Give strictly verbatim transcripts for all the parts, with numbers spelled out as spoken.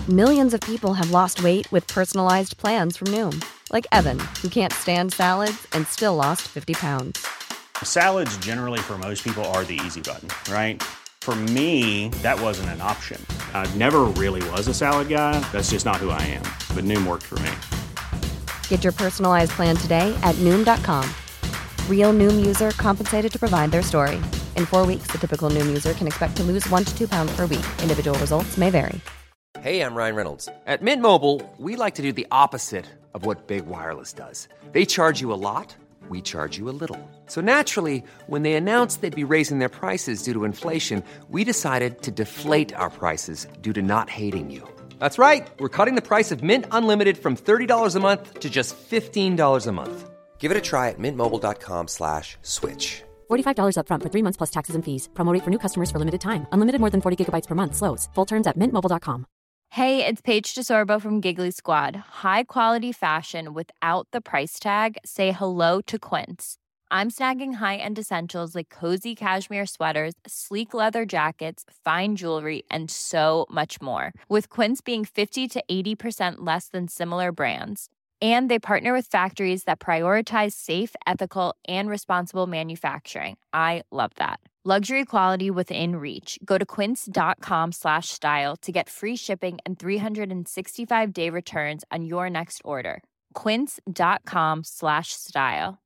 Millions of people have lost weight with personalized plans from Noom. Like Evan, who can't stand salads and still lost fifty pounds. Salads generally for most people are the easy button, right? For me, that wasn't an option. I never really was a salad guy. That's just not who I am. But Noom worked for me. Get your personalized plan today at Noom dot com. Real Noom user compensated to provide their story. In four weeks, the typical Noom user can expect to lose one to two pounds per week. Individual results may vary. Hey, I'm Ryan Reynolds. At Mint Mobile, we like to do the opposite of what Big Wireless does. They charge you a lot, we charge you a little. So naturally, when they announced they'd be raising their prices due to inflation, we decided to deflate our prices due to not hating you. That's right. We're cutting the price of Mint Unlimited from thirty dollars a month to just fifteen dollars a month. Give it a try at mintmobile.com slash switch. forty-five dollars up front for three months plus taxes and fees. Promo rate for new customers for limited time. Unlimited more than forty gigabytes per month. Slows full terms at mint mobile dot com. Hey, it's Paige DeSorbo from Giggly Squad. High quality fashion without the price tag. Say hello to Quince. I'm snagging high-end essentials like cozy cashmere sweaters, sleek leather jackets, fine jewelry, and so much more. With Quince being fifty to eighty percent less than similar brands. And they partner with factories that prioritize safe, ethical, and responsible manufacturing. I love that. Luxury quality within reach. Go to quince.com slash style to get free shipping and three sixty-five day returns on your next order. Quince.com slash style.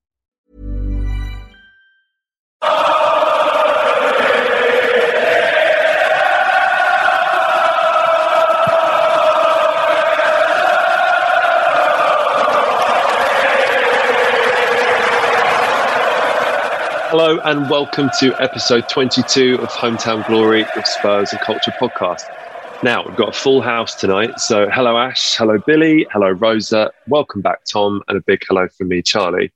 Hello and welcome to episode twenty-two of Hometown Glory, the Spurs and Culture podcast. Now, we've got a full house tonight, so hello Ash, hello Billy, hello Rosa, welcome back Tom, and a big hello from me, Charlie.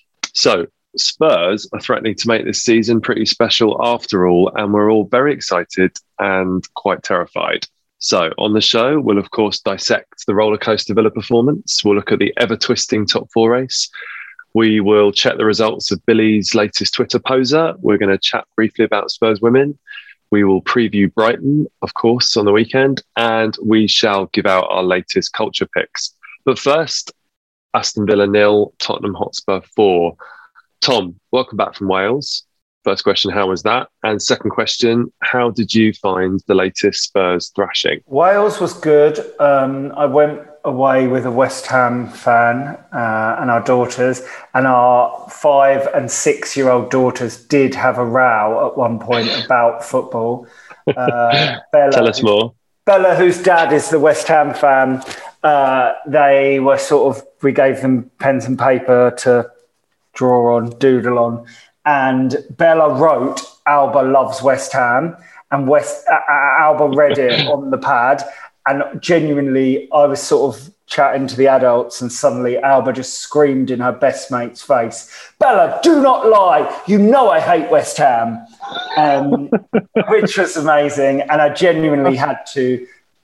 So, Spurs are threatening to make this season pretty special after all, and we're all very excited and quite terrified. So, on the show, we'll of course dissect the rollercoaster Villa performance, we'll look at the ever-twisting top four race. We will check the results of Billy's latest Twitter poser. We're going to chat briefly about Spurs women. We will preview Brighton, of course, on the weekend. And we shall give out our latest culture picks. But first, Aston Villa nil, Tottenham Hotspur four. Tom, welcome back from Wales. First question, how was that? And second question, how did you find the latest Spurs thrashing? Wales was good. Um, I went away with a West Ham fan uh, and our daughters, and our five and six year old daughters did have a row at one point about football. Uh, Bella, Tell us more. Bella, whose dad is the West Ham fan, uh, they were sort of, we gave them pens and paper to draw on, doodle on, and Bella wrote, Alba loves West Ham, and West uh, Alba read it on the pad. And genuinely, I was sort of chatting to the adults, and suddenly Alba just screamed in her best mate's face, Bella, do not lie. You know I hate West Ham, um, which was amazing. And I genuinely had to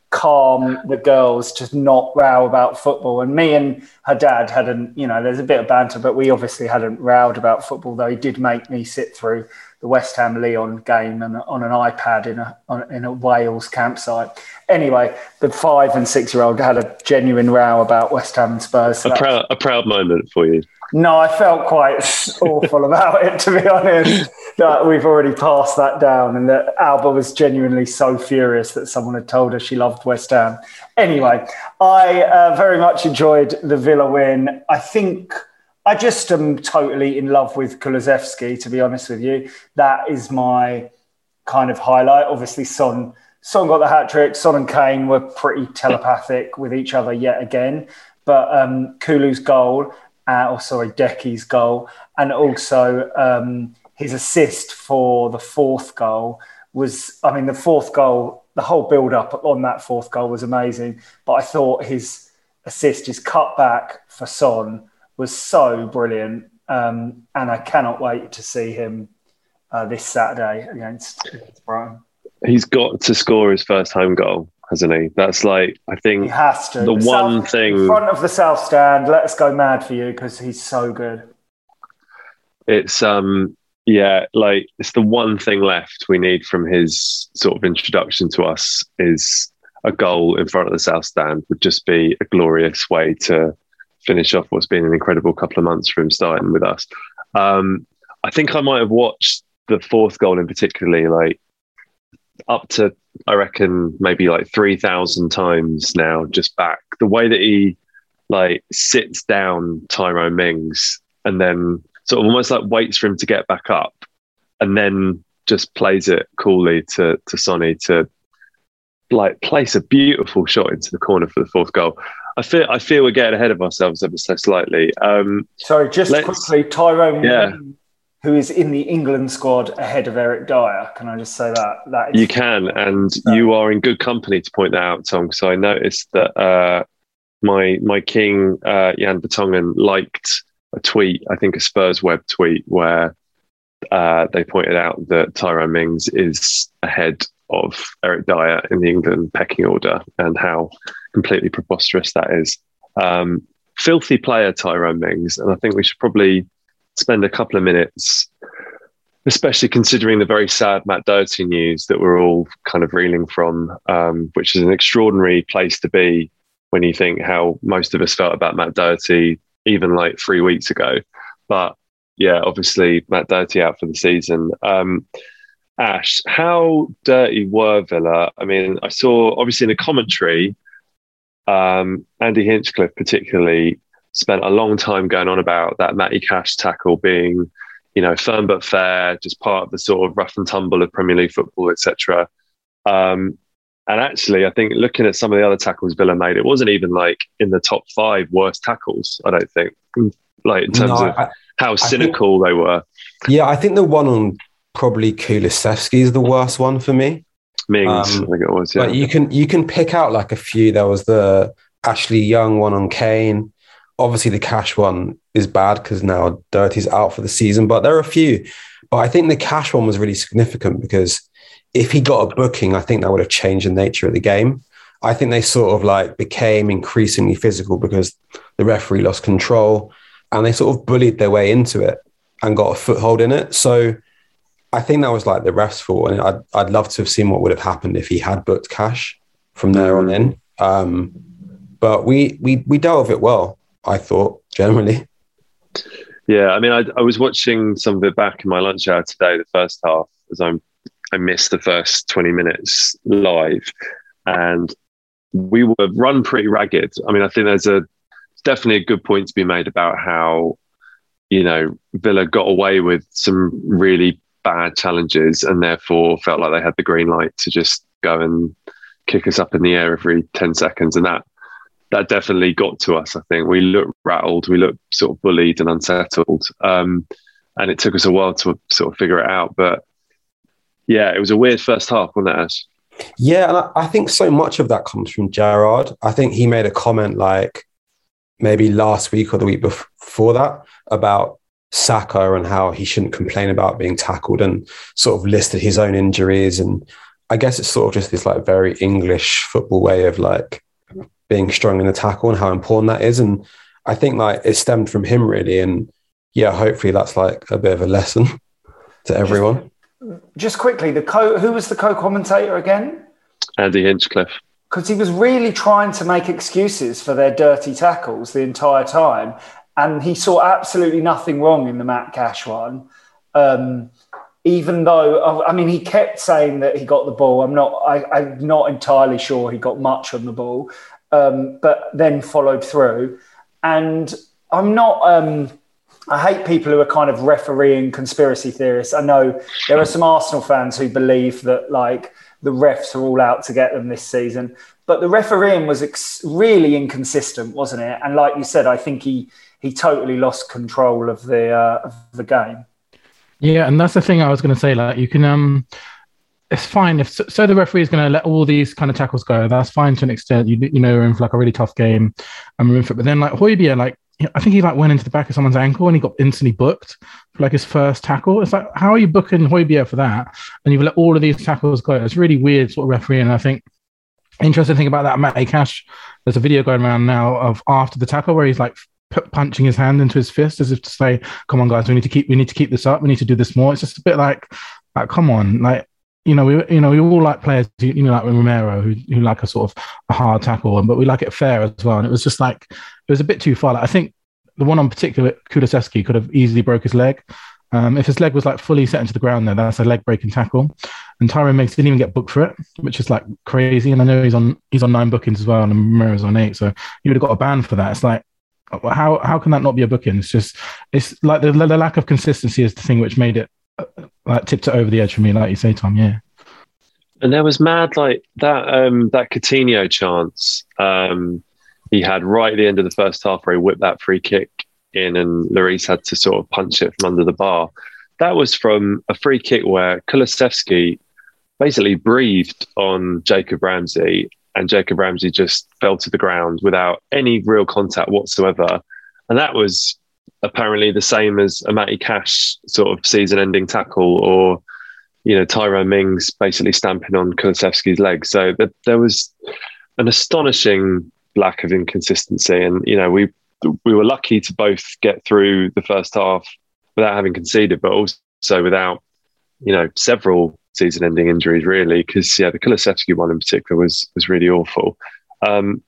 calm the girls to not row about football. And me and her dad hadn't, you know, there's a bit of banter, but we obviously hadn't rowed about football, though he did make me sit through the West Ham Lyon game and on an iPad in a on, in a Wales campsite. Anyway, the five and six year old had a genuine row about West Ham and Spurs. So a proud a proud moment for you. No, I felt quite awful about it, to be honest. That we've already passed that down, and that Alba was genuinely so furious that someone had told her she loved West Ham. Anyway, I uh, very much enjoyed the Villa win. I think I just am totally in love with Kulusevski, to be honest with you. That is my kind of highlight. Obviously, Son, Son got the hat-trick. Son and Kane were pretty telepathic with each other yet again. But um, Kulu's goal, uh, or sorry, Decky's goal, and also um, his assist for the fourth goal was, I mean, the fourth goal, the whole build-up on that fourth goal was amazing. But I thought his assist, his cutback for Son, was so brilliant, um, and I cannot wait to see him uh, this Saturday against, against Brighton. He's got to score his first home goal, hasn't he? That's like, I think, he has to. the, the one South, thing... in front of the South Stand, let us go mad for you, because he's so good. It's, um, yeah, like, it's the one thing left we need from his sort of introduction to us is a goal in front of the South Stand would just be a glorious way to finish off what's been an incredible couple of months for him starting with us. Um, I think I might have watched the fourth goal in particularly, like up to, I reckon, maybe like three thousand times now, just back. The way that he like sits down Tyrone Mings and then sort of almost like waits for him to get back up and then just plays it coolly to, to Sonny to like place a beautiful shot into the corner for the fourth goal. I feel I feel we're getting ahead of ourselves ever so slightly. Um, Sorry, just quickly, Tyrone, yeah. who is in the England squad ahead of Eric Dyer. Can I just say that? that is, you can, and uh, you are in good company to point that out, Tom, because I noticed that uh, my my king, uh, Jan Vertonghen, liked a tweet, I think a Spurs web tweet, where uh, they pointed out that Tyrone Mings is ahead of Eric Dyer in the England pecking order and how completely preposterous that is. Um, filthy player, Tyrone Mings, and I think we should probably spend a couple of minutes, especially considering the very sad Matt Doherty news that we're all kind of reeling from, um, which is an extraordinary place to be when you think how most of us felt about Matt Doherty even like three weeks ago. But yeah, obviously Matt Doherty out for the season. Um, Ash, how dirty were Villa? I mean, I saw obviously in the commentary, um, Andy Hinchcliffe particularly spent a long time going on about that Matty Cash tackle being, you know, firm but fair, just part of the sort of rough and tumble of Premier League football, et cetera. Um, and actually, I think looking at some of the other tackles Villa made, it wasn't even like in the top five worst tackles, I don't think, like in terms no, of I, how cynical think, they were. Yeah, I think the one on probably Kulusevski is the worst one for me. Mings, um, I think it was, yeah. But you can, you can pick out like a few. There was the Ashley Young one on Kane. Obviously, the Cash one is bad because now Doherty's out for the season, but there are a few. But I think the Cash one was really significant because if he got a booking, I think that would have changed the nature of the game. I think they sort of like became increasingly physical because the referee lost control and they sort of bullied their way into it and got a foothold in it. So I think that was like the ref's fault. And I'd, I'd love to have seen what would have happened if he had booked Cash from there on in. Um, but we, we, we dealt with it well, I thought, generally. Yeah, I mean, I, I was watching some of it back in my lunch hour today, the first half, as I'm, I missed the first twenty minutes live. And we were run pretty ragged. I mean, I think there's a definitely a good point to be made about how, you know, Villa got away with some really bad challenges and therefore felt like they had the green light to just go and kick us up in the air every ten seconds. And that that definitely got to us, I think. We looked rattled, we looked sort of bullied and unsettled. Um, and it took us a while to sort of figure it out. But yeah, it was a weird first half, wasn't it, Ash? Yeah, and I, I think so much of that comes from Gerrard. I think he made a comment like maybe last week or the week before that about Saka and how he shouldn't complain about being tackled and sort of listed his own injuries. And I guess it's sort of just this like very English football way of like being strong in the tackle and how important that is. And I think like it stemmed from him really. And yeah, hopefully that's like a bit of a lesson to everyone. Just, just quickly, the co who was the co-commentator again? Andy Hinchcliffe. Because he was really trying to make excuses for their dirty tackles the entire time. And he saw absolutely nothing wrong in the Matt Cash one. Um, even though, I mean, he kept saying that he got the ball. I'm not, I, I'm not entirely sure he got much on the ball, um, but then followed through. And I'm not, um, I hate people who are kind of refereeing conspiracy theorists. I know there are some Arsenal fans who believe that like the refs are all out to get them this season, but the refereeing was ex- really inconsistent, wasn't it? And like you said, I think he, he totally lost control of the uh, of the game. Yeah, and that's the thing I was going to say. Like, you can, um, it's fine if so, so the referee is going to let all these kind of tackles go. That's fine to an extent. You you know, we're in for like a really tough game, and we're in for it. But then like Højbjerg, like I think he like went into the back of someone's ankle and he got instantly booked for like his first tackle. It's like, how are you booking Højbjerg for that? And you've let all of these tackles go. It's really weird sort of refereeing. And I think interesting thing about that Matty Cash, there's a video going around now of after the tackle where he's like punching his hand into his fist as if to say, come on guys, we need to keep we need to keep this up, we need to do this more. It's just a bit like like come on, like you know, we you know we all like players, you know, like Romero, who who like a sort of a hard tackle, but we like it fair as well. And it was just like it was a bit too far. Like, I think the one on particular, Kulusevski, could have easily broke his leg. Um, if his leg was like fully set into the ground, there, that's a leg breaking tackle. And Tyrone Mings didn't even get booked for it, which is like crazy. And I know he's on he's on nine bookings as well, and Romero's on eight, so you would have got a ban for that. It's like, how how can that not be a booking? It's just it's like the, the lack of consistency is the thing which made it uh, like tipped it over the edge for me, like you say, Tom. Yeah. And there was mad like that um, that Coutinho chance um, he had right at the end of the first half where he whipped that free kick in and Lloris had to sort of punch it from under the bar. That was from a free kick where Kulusevski basically breathed on Jacob Ramsey and Jacob Ramsey just fell to the ground without any real contact whatsoever. And that was apparently the same as a Matty Cash sort of season-ending tackle, or, you know, Tyrone Mings basically stamping on Kulusevski's leg. So th- there was an astonishing lack of inconsistency. And, you know, we we were lucky to both get through the first half without having conceded, but also without, you know, several season-ending injuries, really, because, yeah, the Kulusevski one in particular was was really awful. Um,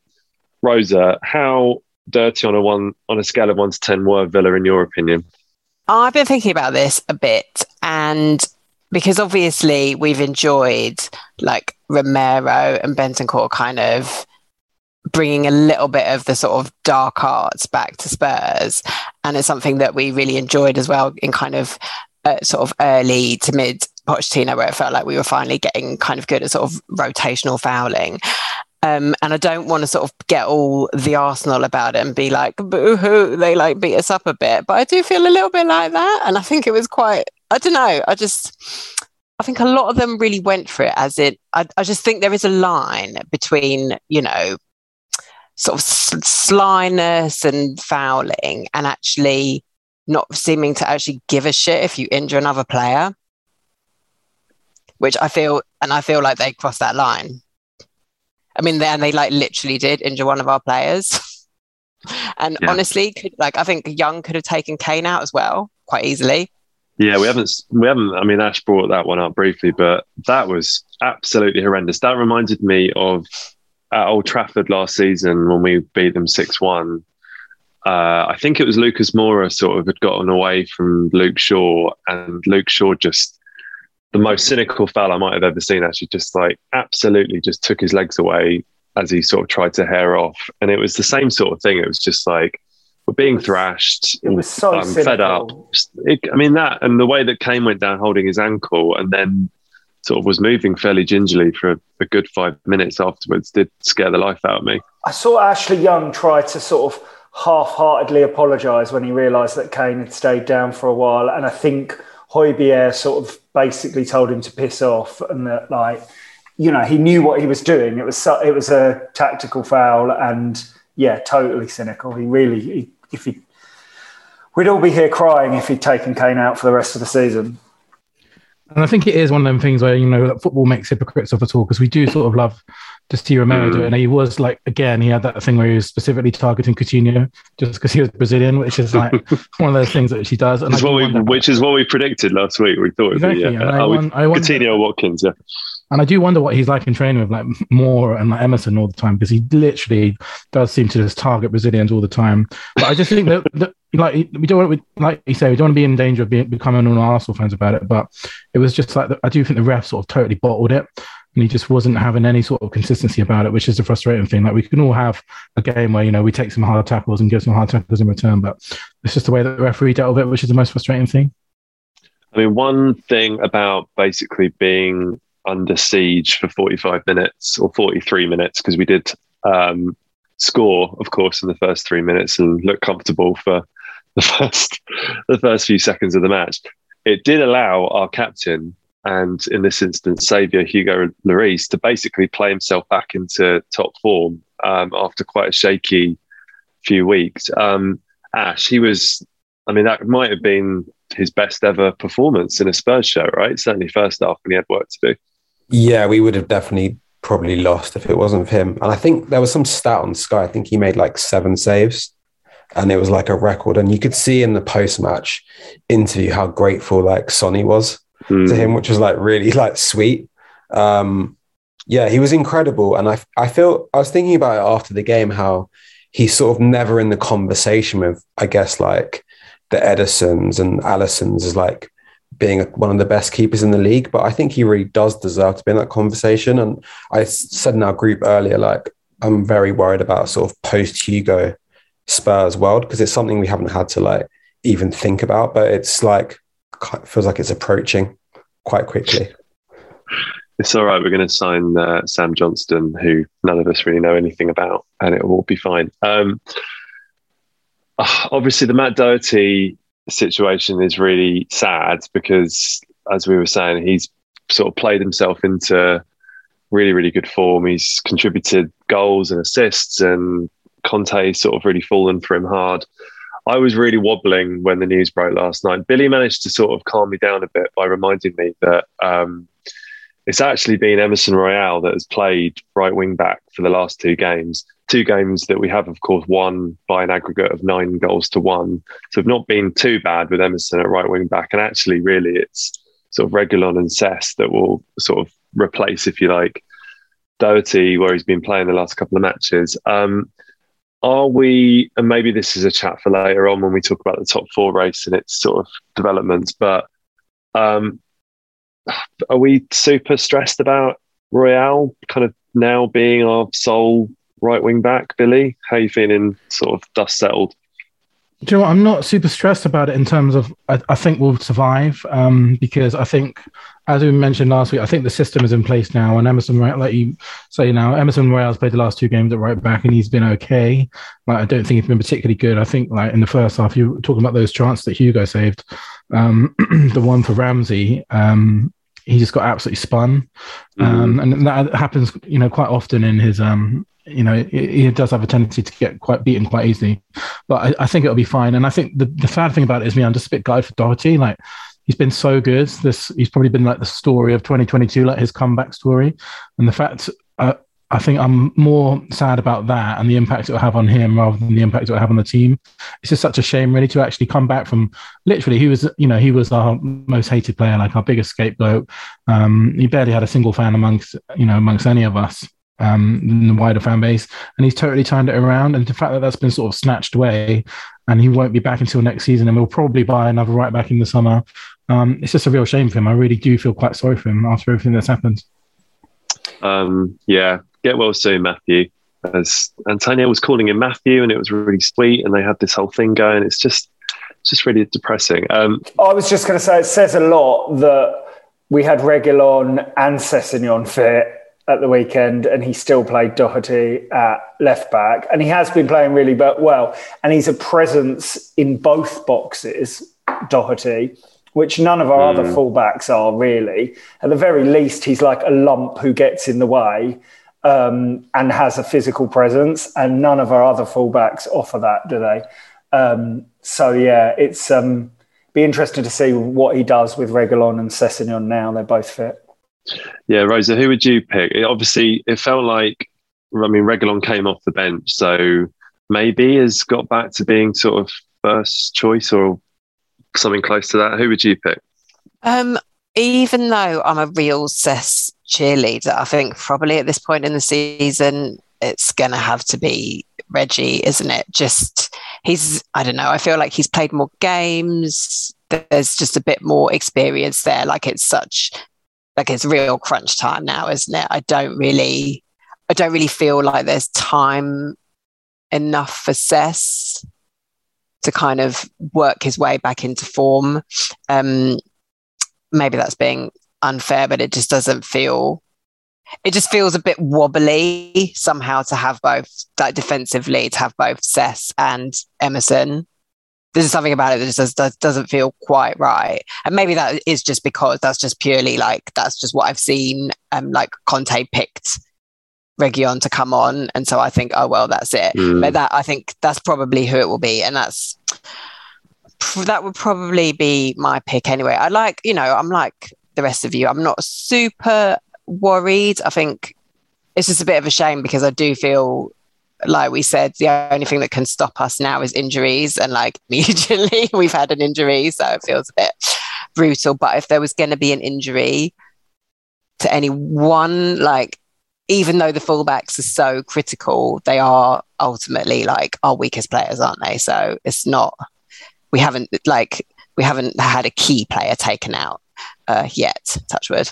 Rosa, how dirty on a one on a scale of one to ten were Villa, in your opinion? I've been thinking about this a bit, and because obviously we've enjoyed like Romero and Bentancur kind of bringing a little bit of the sort of dark arts back to Spurs, and it's something that we really enjoyed as well in kind of uh, sort of early to mid Pochettino, where it felt like we were finally getting kind of good at sort of rotational fouling. Um, and I don't want to sort of get all the Arsenal about it and be like, boo-hoo, they like beat us up a bit. But I do feel a little bit like that. And I think it was quite, I don't know, I just, I think a lot of them really went for it as it, I, I just think there is a line between, you know, sort of slyness and fouling and actually not seeming to actually give a shit if you injure another player, which I feel, and I feel like they crossed that line. I mean, then they like literally did injure one of our players. And yeah. honestly, could, like I think Young could have taken Kane out as well, quite easily. Yeah, we haven't, we haven't, I mean, Ash brought that one up briefly, but that was absolutely horrendous. That reminded me of at Old Trafford last season when we beat them six one. Uh, I think it was Lucas Moura sort of had gotten away from Luke Shaw, and Luke Shaw just, the most cynical foul I might have ever seen, actually, just like absolutely just took his legs away as he sort of tried to hair off. And it was the same sort of thing. It was just like, we're being thrashed. It was so I'm fed up. It, I mean, that and the way that Kane went down holding his ankle and then sort of was moving fairly gingerly for a, a good five minutes afterwards did scare the life out of me. I saw Ashley Young try to sort of half-heartedly apologise when he realised that Kane had stayed down for a while. And I think Højbjerg sort of basically told him to piss off, and that, like, you know, he knew what he was doing. It was so, it was a tactical foul, and yeah, totally cynical. He really, he, if he, we'd all be here crying if he'd taken Kane out for the rest of the season. And I think it is one of them things where, you know, that football makes hypocrites of it all, because we do sort of love to see Romero do it. And he was like, again, he had that thing where he was specifically targeting Coutinho just because he was Brazilian, which is like one of those things that she does. And what we, which is what we predicted last week. We thought exactly, it'd be, yeah. I uh, won, I wonder, Coutinho Watkins, yeah. And I do wonder what he's like in training with like Moore and like Emerson all the time, because he literally does seem to just target Brazilians all the time. But I just think that, that like we don't want to, like you say, we don't want to be in danger of being, becoming all Arsenal fans about it. But it was just like, I do think the ref sort of totally bottled it, and he just wasn't having any sort of consistency about it, which is the frustrating thing. Like, we can all have a game where, you know, we take some hard tackles and give some hard tackles in return, but it's just the way that the referee dealt with it, which is the most frustrating thing. I mean, one thing about basically being under siege for forty-five minutes or forty-three minutes, because we did um, score, of course, in the first three minutes and look comfortable for the first the first few seconds of the match. It did allow our captain, and in this instance, saviour Hugo Lloris, to basically play himself back into top form um, after quite a shaky few weeks. Um, Ash, he was, I mean, that might have been his best ever performance in a Spurs show, right? Certainly first half when he had work to do. Yeah, we would have definitely probably lost if it wasn't for him. And I think there was some stat on Sky. I think he made like seven saves, and it was like a record. And you could see in the post-match interview how grateful like Sonny was mm. to him, which was like really like sweet. Um, yeah, he was incredible. And I, I feel, I was thinking about it after the game, how he's sort of never in the conversation with, I guess, like the Edersons and Alissons as like being a, one of the best keepers in the league. But I think he really does deserve to be in that conversation. And I said in our group earlier, like, I'm very worried about sort of post-Hugo Spurs world, because it's something we haven't had to like even think about, but it's like, it feels like it's approaching quite quickly. It's all right. We're going to sign uh, Sam Johnston, who none of us really know anything about, and it will all be fine. Um, obviously, the Matt Doherty situation is really sad because, as we were saying, he's sort of played himself into really, really good form. He's contributed goals and assists, and Conte's sort of really fallen for him hard. I was really wobbling when the news broke last night. Billy managed to sort of calm me down a bit by reminding me that um, it's actually been Emerson Royal that has played right wing back for the last two games. Two games that we have, of course, won by an aggregate of nine goals to one. So we've not been too bad with Emerson at right wing back. And actually, really, it's sort of Reguilón and Cess that will sort of replace, if you like, Doherty, where he's been playing the last couple of matches. Um, are we, and maybe this is a chat for later on when we talk about the top four race and its sort of developments, but um, are we super stressed about Royal kind of now being our sole right wing back? Billy, how are you feeling sort of dust settled? Do you know what? I'm not super stressed about it in terms of, I, I think we'll survive um, because I think, as we mentioned last week, I think the system is in place now. And Emerson, like you say now, Emerson Royal's played the last two games at right back and he's been okay. Like, I don't think he's been particularly good. I think like in the first half, you were talking about those chances that Hugo saved. Um, the one for Ramsey, um, he just got absolutely spun. Um, mm-hmm. And that happens, you know, quite often in his... Um, you know, he, he does have a tendency to get quite beaten quite easily, but I, I think it'll be fine. And I think the, the sad thing about it is, me, I'm just a bit gutted for Doherty. Like, he's been so good. This he's probably been like the story of twenty twenty-two, like his comeback story. And the fact, uh, I think I'm more sad about that and the impact it will have on him rather than the impact it will have on the team. It's just such a shame, really, to actually come back from literally, he was, you know, he was our most hated player, like our biggest scapegoat. Um, he barely had a single fan amongst, you know, amongst any of us. Um, in the wider fan base, and he's totally turned it around. And the fact that that's been sort of snatched away, and he won't be back until next season, and we'll probably buy another right back in the summer. Um, it's just a real shame for him. I really do feel quite sorry for him after everything that's happened. Um, yeah, get well soon, Matthew. As Antonio was calling him Matthew, and it was really sweet, and they had this whole thing going. It's just, it's just really depressing. Um, I was just going to say, it says a lot that we had Reguilón and Sessegnon fit at the weekend, and he still played Doherty at left back, and he has been playing really well, and he's a presence in both boxes, Doherty, which none of our mm. other fullbacks are really. At the very least, he's like a lump who gets in the way um, and has a physical presence, and none of our other fullbacks offer that, do they? Um, so yeah, it's um, be interesting to see what he does with Reguilón and Sessegnon now. They're both fit. Yeah, Rosa, who would you pick? It, obviously, it felt like, I mean, Reguilón came off the bench, so maybe has got back to being sort of first choice or something close to that. Who would you pick? Um, even though I'm a real Cess cheerleader, I think probably at this point in the season, it's going to have to be Reggie, isn't it? Just, he's, I don't know, I feel like he's played more games. There's just a bit more experience there. Like, it's such... Like, it's real crunch time now, isn't it? I don't really, I don't really feel like there's time enough for Cess to kind of work his way back into form. Um, maybe that's being unfair, but it just doesn't feel, it just feels a bit wobbly somehow to have both, like defensively, to have both Cess and Emerson. There's something about it that just does, doesn't feel quite right. And maybe that is just because that's just purely like, that's just what I've seen. Um, like Conte picked Reguilón to come on. And so I think, oh, well, that's it. Mm. But that, I think that's probably who it will be. And that's, that would probably be my pick anyway. I like, you know, I'm like the rest of you. I'm not super worried. I think it's just a bit of a shame because I do feel, like we said, the only thing that can stop us now is injuries, and like immediately we've had an injury, so it feels a bit brutal. But if there was going to be an injury to any one, like, even though the fullbacks are so critical, they are ultimately like our weakest players, aren't they? So it's not, we haven't like, we haven't had a key player taken out uh, yet, touch wood.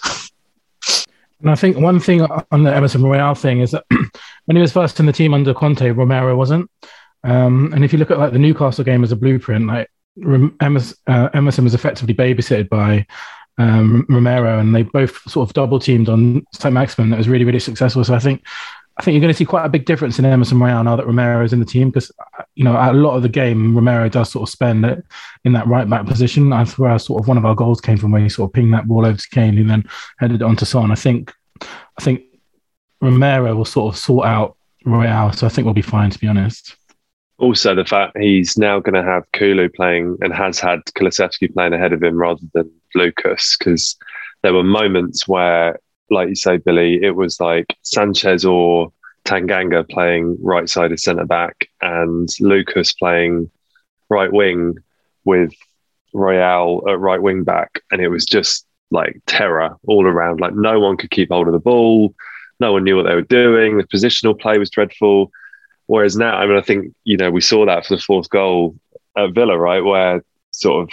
And I think one thing on the Emerson Royale thing is that when he was first in the team under Conte, Romero wasn't. Um, and if you look at like the Newcastle game as a blueprint, like Emerson, uh, Emerson was effectively babysitted by um, Romero, and they both sort of double teamed on Saint Maximin. That was really, really successful. So I think I think you're going to see quite a big difference in Emerson Royale now that Romero is in the team, because, you know, a lot of the game, Romero does sort of spend it in that right back position. That's where sort of one of our goals came from, where he sort of pinged that ball over to Kane and then headed it on to Son. I think, I think Romero will sort of sort out Royale, so I think we'll be fine, to be honest. Also, the fact he's now going to have Kulu playing and has had Kulusevski playing ahead of him rather than Lucas, because there were moments where, like you say, Billy, it was like Sanchez or Tanganga playing right side of centre back and Lucas playing right wing with Royale at right wing back, and it was just like terror all around. Like no one could keep hold of the ball, no one knew what they were doing. The positional play was dreadful. Whereas now, I mean, I think, you know, we saw that for the fourth goal at Villa, right, where sort of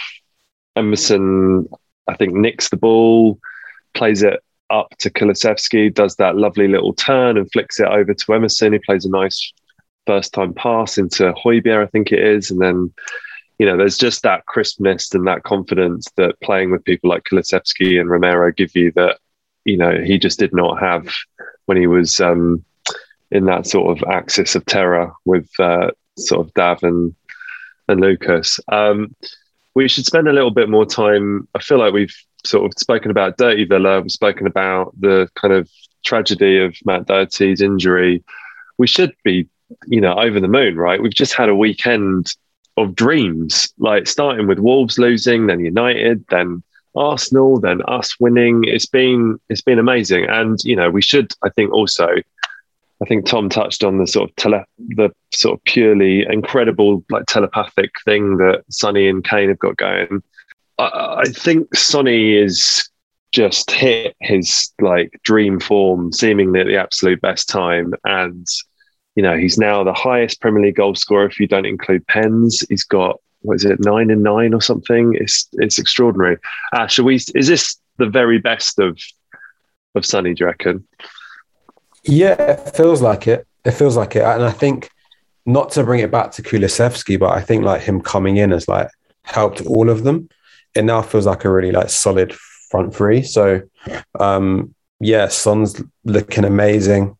Emerson, I think, nicks the ball, plays it up to Kulusevski, does that lovely little turn and flicks it over to Emerson. He plays a nice first-time pass into Højbjerg, I think it is. And then, you know, there's just that crispness and that confidence that playing with people like Kulusevski and Romero give you that, you know, he just did not have when he was um, in that sort of axis of terror with uh, sort of Dav and, and Lucas. Um, we should spend a little bit more time. I feel like we've sort of spoken about Dirty Villa. We've spoken about the kind of tragedy of Matt Doherty's injury. We should be, you know, over the moon, right? We've just had a weekend of dreams, like starting with Wolves losing, then United, then Arsenal, then us winning. It's been, it's been amazing. And, you know, we should, I think also, I think Tom touched on the sort of tele, the sort of purely incredible, like telepathic thing that Sonny and Kane have got going. I, I think Sonny is just hit his like dream form, seemingly at the absolute best time. And, you know, he's now the highest Premier League goal scorer if you don't include pens. He's got, what is it, nine and nine or something? It's it's extraordinary. Uh, shall we? Is this the very best of of Sonny, do you reckon? Yeah, it feels like it. It feels like it. And I think, not to bring it back to Kulusevski, but I think like him coming in has like helped all of them. It now feels like a really like solid front three. So um, yeah, Son's looking amazing.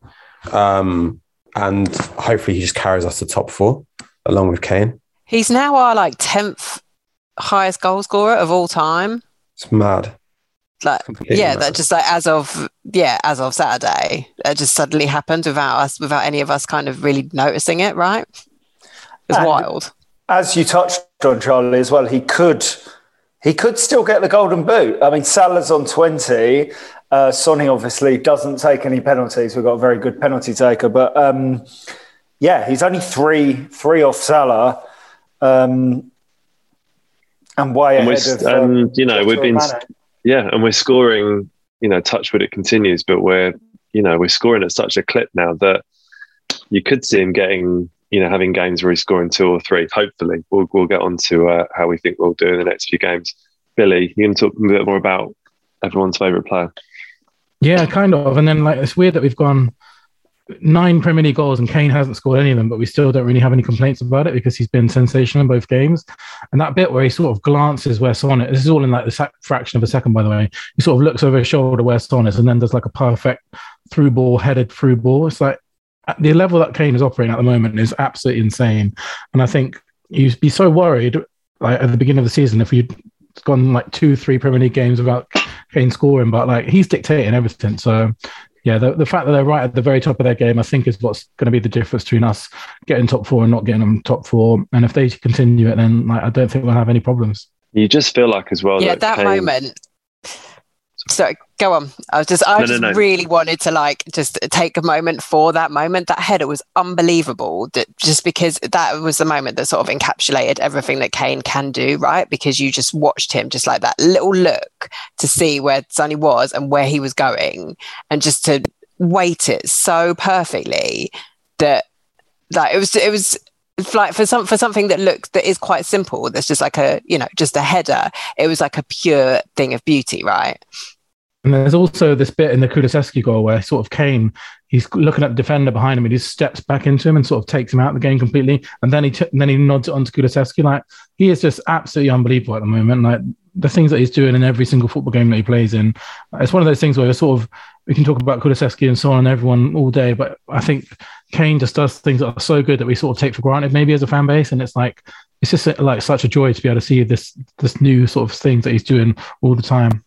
Um, and hopefully he just carries us to top four along with Kane. He's now our like tenth highest goal scorer of all time. It's mad. Like, Completely yeah, mad. That just like as of yeah, as of Saturday, it just suddenly happened without us, without any of us kind of really noticing it. Right? It's and wild. As you touched on, Charlie, as well, he could he could still get the golden boot. I mean, Salah's on twenty. Uh, Sonny obviously doesn't take any penalties. We've got a very good penalty taker, but um, yeah, he's only three three off Salah. Um, and way and ahead of um, um, you know we've been Mane. Yeah, and we're scoring, you know, touch wood, it continues, but we're, you know, we're scoring at such a clip now that you could see him getting, you know, having games where he's scoring two or three. Hopefully, we'll we'll get on to uh, how we think we'll do in the next few games. Billy, you can talk a bit more about everyone's favourite player. Yeah, kind of. And then like it's weird that we've gone nine Premier League goals and Kane hasn't scored any of them, but we still don't really have any complaints about it because he's been sensational in both games. And that bit where he sort of glances where Son is, this is all in like the sac- fraction of a second, by the way. He sort of looks over his shoulder where Son is and then does like a perfect through ball, headed through ball. It's like at the level that Kane is operating at the moment is absolutely insane. And I think you'd be so worried like at the beginning of the season if you'd gone like two, three Premier League games without Kane scoring, but like he's dictating everything. So yeah, the, the fact that they're right at the very top of their game, I think, is what's going to be the difference between us getting top four and not getting them top four. And if they continue it, then like, I don't think we'll have any problems. You just feel like as well. Yeah, that, that Kane... moment. So go on. I was just, I No, just no, no. really wanted to like just take a moment for that moment. That header was unbelievable. That just because that was the moment that sort of encapsulated everything that Kane can do, right? Because you just watched him, just like that little look to see where Sonny was and where he was going, and just to weight it so perfectly that like it was, it was. Like for some for something that looks that is quite simple, that's just like a you know just a header. It was like a pure thing of beauty, right? And there's also this bit in the Kulusevski goal where sort of Kane, he's looking at the defender behind him and he just steps back into him and sort of takes him out of the game completely. And then he t- and then he nods it onto Kulusevski. Like, he is just absolutely unbelievable at the moment. Like, the things that he's doing in every single football game that he plays in. It's one of those things where sort of, we can talk about Kulusevski and so on and everyone all day, but I think Kane just does things that are so good that we sort of take for granted maybe as a fan base. And it's like, it's just like such a joy to be able to see this this new sort of things that he's doing all the time.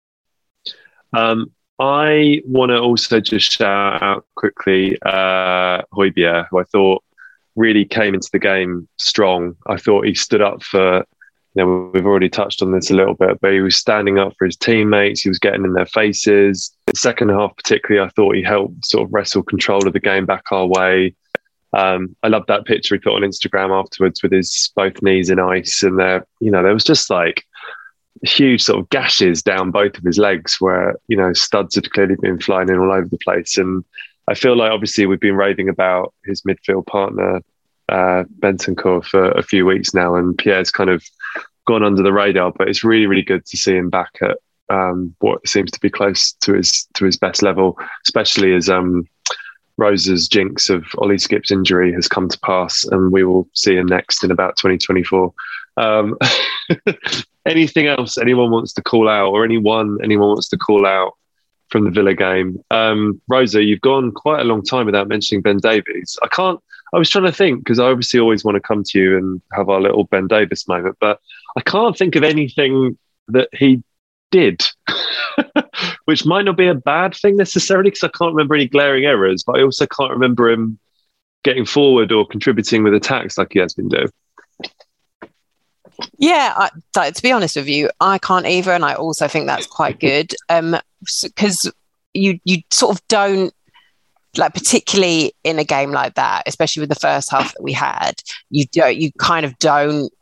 Um, I want to also just shout out quickly uh, Højbjerg, who I thought really came into the game strong. I thought he stood up for, you know, we've already touched on this a little bit, but he was standing up for his teammates. He was getting in their faces. The second half particularly, I thought he helped sort of wrestle control of the game back our way. Um, I loved that picture he put on Instagram afterwards with his both knees in ice, and there, you know, there was just like huge sort of gashes down both of his legs where, you know, studs had clearly been flying in all over the place. And I feel like obviously we've been raving about his midfield partner, uh, Bentancur, for a few weeks now, and Pierre's kind of gone under the radar, but it's really, really good to see him back at um, what seems to be close to his to his best level, especially as um, Rosa's jinx of Ollie Skip's injury has come to pass, and we will see him next in about twenty twenty-four. Um, anything else anyone wants to call out, or anyone anyone wants to call out from the Villa game? Um, Rosa, you've gone quite a long time without mentioning Ben Davies. I can't, I was trying to think, because I obviously always want to come to you and have our little Ben Davies moment, but I can't think of anything that he did, which might not be a bad thing necessarily, because I can't remember any glaring errors, but I also can't remember him getting forward or contributing with attacks like he has been doing. Yeah, I, like, to be honest with you, I can't either, and I also think that's quite good, um, because you you sort of don't, like, particularly in a game like that, especially with the first half that we had, you don't, you kind of don't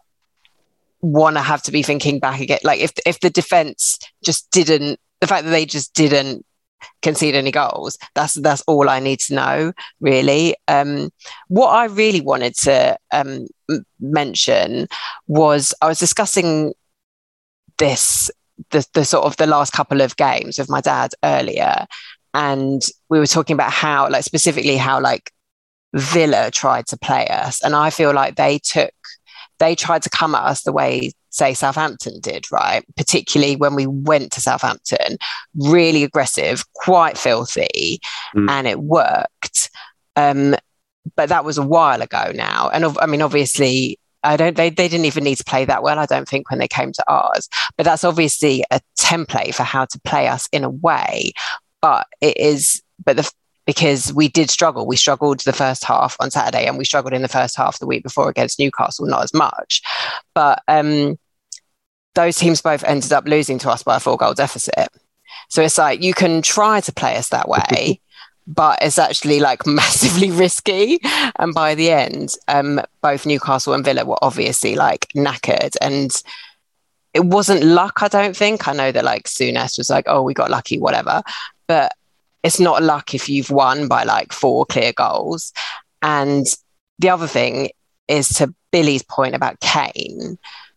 want to have to be thinking back again. Like, if if the defense just didn't, the fact that they just didn't concede any goals, that's that's all I need to know, really. Um, what I really wanted to um, m- mention was, I was discussing this the the sort of the last couple of games with my dad earlier, and we were talking about how, like, specifically how, like, Villa tried to play us, and I feel like they took they tried to come at us the way, say, Southampton did, right? Particularly when we went to Southampton, really aggressive, quite filthy, mm. and it worked. Um, but that was a while ago now. And I mean, obviously, I don't. They, they didn't even need to play that well, I don't think, when they came to ours. But that's obviously a template for how to play us in a way. But it is, but the because we did struggle. We struggled the first half on Saturday, and we struggled in the first half the week before against Newcastle, not as much. But um, those teams both ended up losing to us by a four-goal deficit. So it's like, you can try to play us that way, but it's actually, like, massively risky. And by the end, um, both Newcastle and Villa were obviously, like, knackered. And it wasn't luck, I don't think. I know that, like, Souness was like, oh, we got lucky, whatever. But it's not luck if you've won by, like, four clear goals. And the other thing is, to Billy's point about Kane,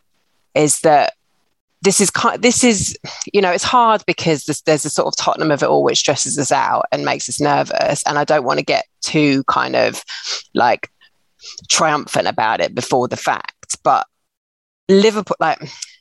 is that this is kind this is, you know, it's hard because there's, there's a sort of Tottenham of it all which stresses us out and makes us nervous. And I don't want to get too kind of, like, triumphant about it before the fact. But Liverpool, like,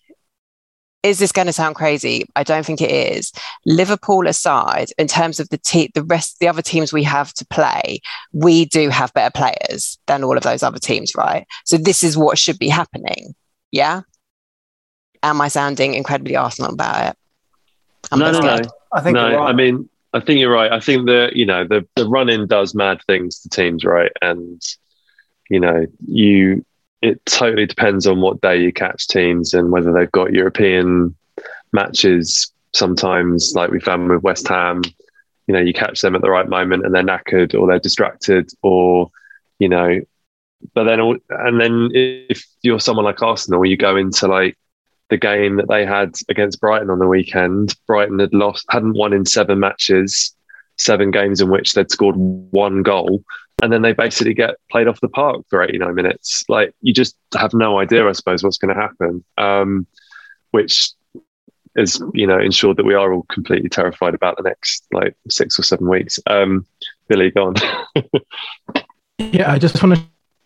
is this going to sound crazy? I don't think it is. Liverpool aside, in terms of the te- the rest, the other teams we have to play, we do have better players than all of those other teams, right? So this is what should be happening. Yeah. Am I sounding incredibly Arsenal about it? I'm no, no, scared. no. I think no. you're right. I mean, I think you're right. I think that, you know, the the run-in does mad things to teams, right? And, you know, you. It totally depends on what day you catch teams and whether they've got European matches sometimes, like we found with West Ham, you know, you catch them at the right moment and they're knackered or they're distracted, or, you know, but then, and then if you're someone like Arsenal, you go into like the game that they had against Brighton on the weekend. Brighton had lost, hadn't won in seven matches, seven games in which they'd scored one goal. And then they basically get played off the park for eighty-nine minutes. Like, you just have no idea, I suppose, what's going to happen, um, which is, you know, ensured that we are all completely terrified about the next like six or seven weeks. Um, Billy, go on. Yeah, I just want to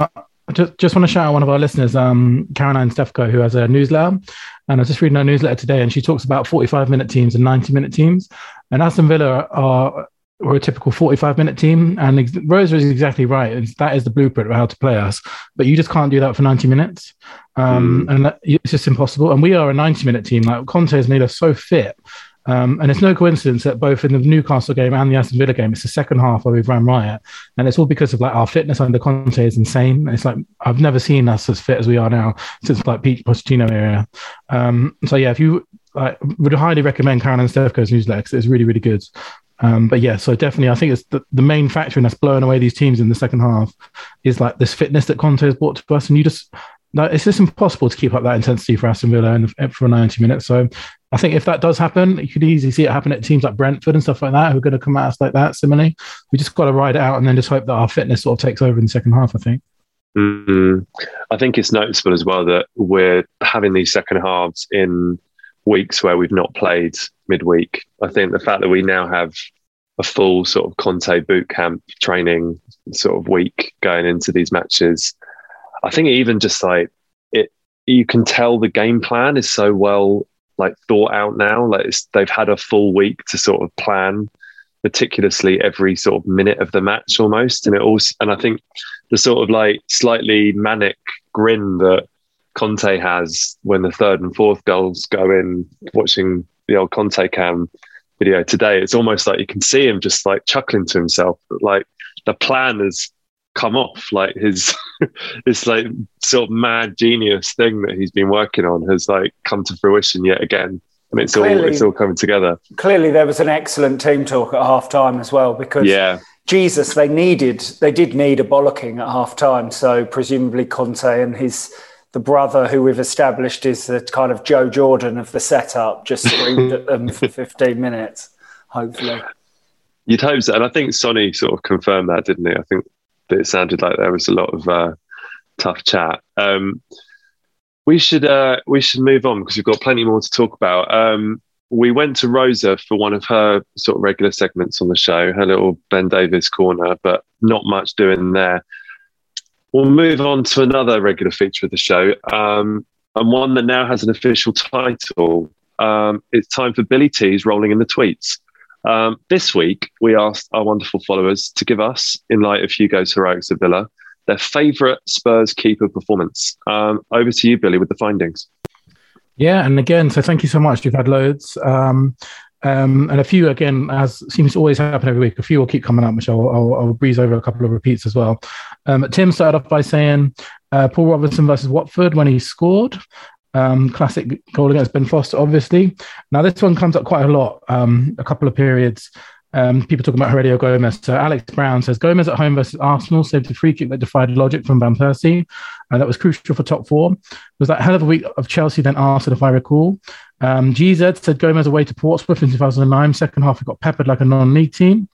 just just want to shout out one of our listeners, um, Caroline Stefko, who has a newsletter, and I was just reading her newsletter today, and she talks about forty-five minute teams and ninety minute teams, and Aston Villa are we're a typical forty-five minute team, and ex- Rosa is exactly right. It's, that is the blueprint of how to play us, but you just can't do that for ninety minutes, um, mm. and that, it's just impossible. And we are a ninety minute team. Like, Conte has made us so fit. Um, and it's no coincidence that both in the Newcastle game and the Aston Villa game, it's the second half where we've ran riot. And it's all because of like our fitness under Conte is insane. It's like, I've never seen us as fit as we are now since like Pete Pochettino era. Um, so yeah, if you like, would highly recommend Caroline Stefko's newsletter, because it's really, really good. Um, but yeah, so definitely, I think it's the, the main factor in us blowing away these teams in the second half is like this fitness that Conte has brought to us. And you just, like, it's just impossible to keep up that intensity for Aston Villa and for ninety minutes. So I think if that does happen, you could easily see it happen at teams like Brentford and stuff like that, who are going to come at us like that similarly. We just got to ride it out and then just hope that our fitness sort of takes over in the second half, I think. Mm-hmm. I think it's noticeable as well that we're having these second halves in weeks where we've not played midweek. I think the fact that we now have a full sort of Conte boot camp training sort of week going into these matches, I think even just like it, you can tell the game plan is so well like thought out now. Like, it's, they've had a full week to sort of plan meticulously every sort of minute of the match almost. And it also, and I think the sort of like slightly manic grin that Conte has when the third and fourth goals go in, watching the old Conte Cam video today, it's almost like you can see him just like chuckling to himself. Like, the plan has come off, like his this like sort of mad genius thing that he's been working on has like come to fruition yet again, and it's clearly, all it's all coming together. Clearly there was an excellent team talk at half time as well, because yeah Jesus, they needed they did need a bollocking at half time. So presumably Conte and his the brother who we've established is the kind of Joe Jordan of the setup just screamed at them for fifteen minutes, hopefully. You'd hope so. And I think Sonny sort of confirmed that, didn't he? I think that it sounded like there was a lot of uh, tough chat. Um, we should uh, we should move on because we've got plenty more to talk about. Um, we went to Rosa for one of her sort of regular segments on the show, her little Ben Davies corner, but not much doing there. We'll move on to another regular feature of the show, um, and one that now has an official title. Um, it's time for Billy T's Rolling in the Tweets. Um, this week, we asked our wonderful followers to give us, in light of Hugo's heroics at Villa, their favourite Spurs keeper performance. Um, over to you, Billy, with the findings. Yeah, and again, so thank you so much. You've had loads. Um, um, and a few, again, as seems to always happen every week, a few will keep coming up, which I'll, I'll, I'll breeze over a couple of repeats as well. Um, Tim started off by saying uh, Paul Robinson versus Watford when he scored. Um, classic goal against Ben Foster, obviously. Now, this one comes up quite a lot, um, a couple of periods. Um, people talking about Heredio Gomez. So Alex Brown says, Gomez at home versus Arsenal saved a free kick that defied logic from Van Persie. And that was crucial for top four. It was that hell of a week of Chelsea, then Arsenal, if I recall. Um, G Z said Gomez away to Portsmouth in two thousand nine. Second half, it got peppered like a non-league team.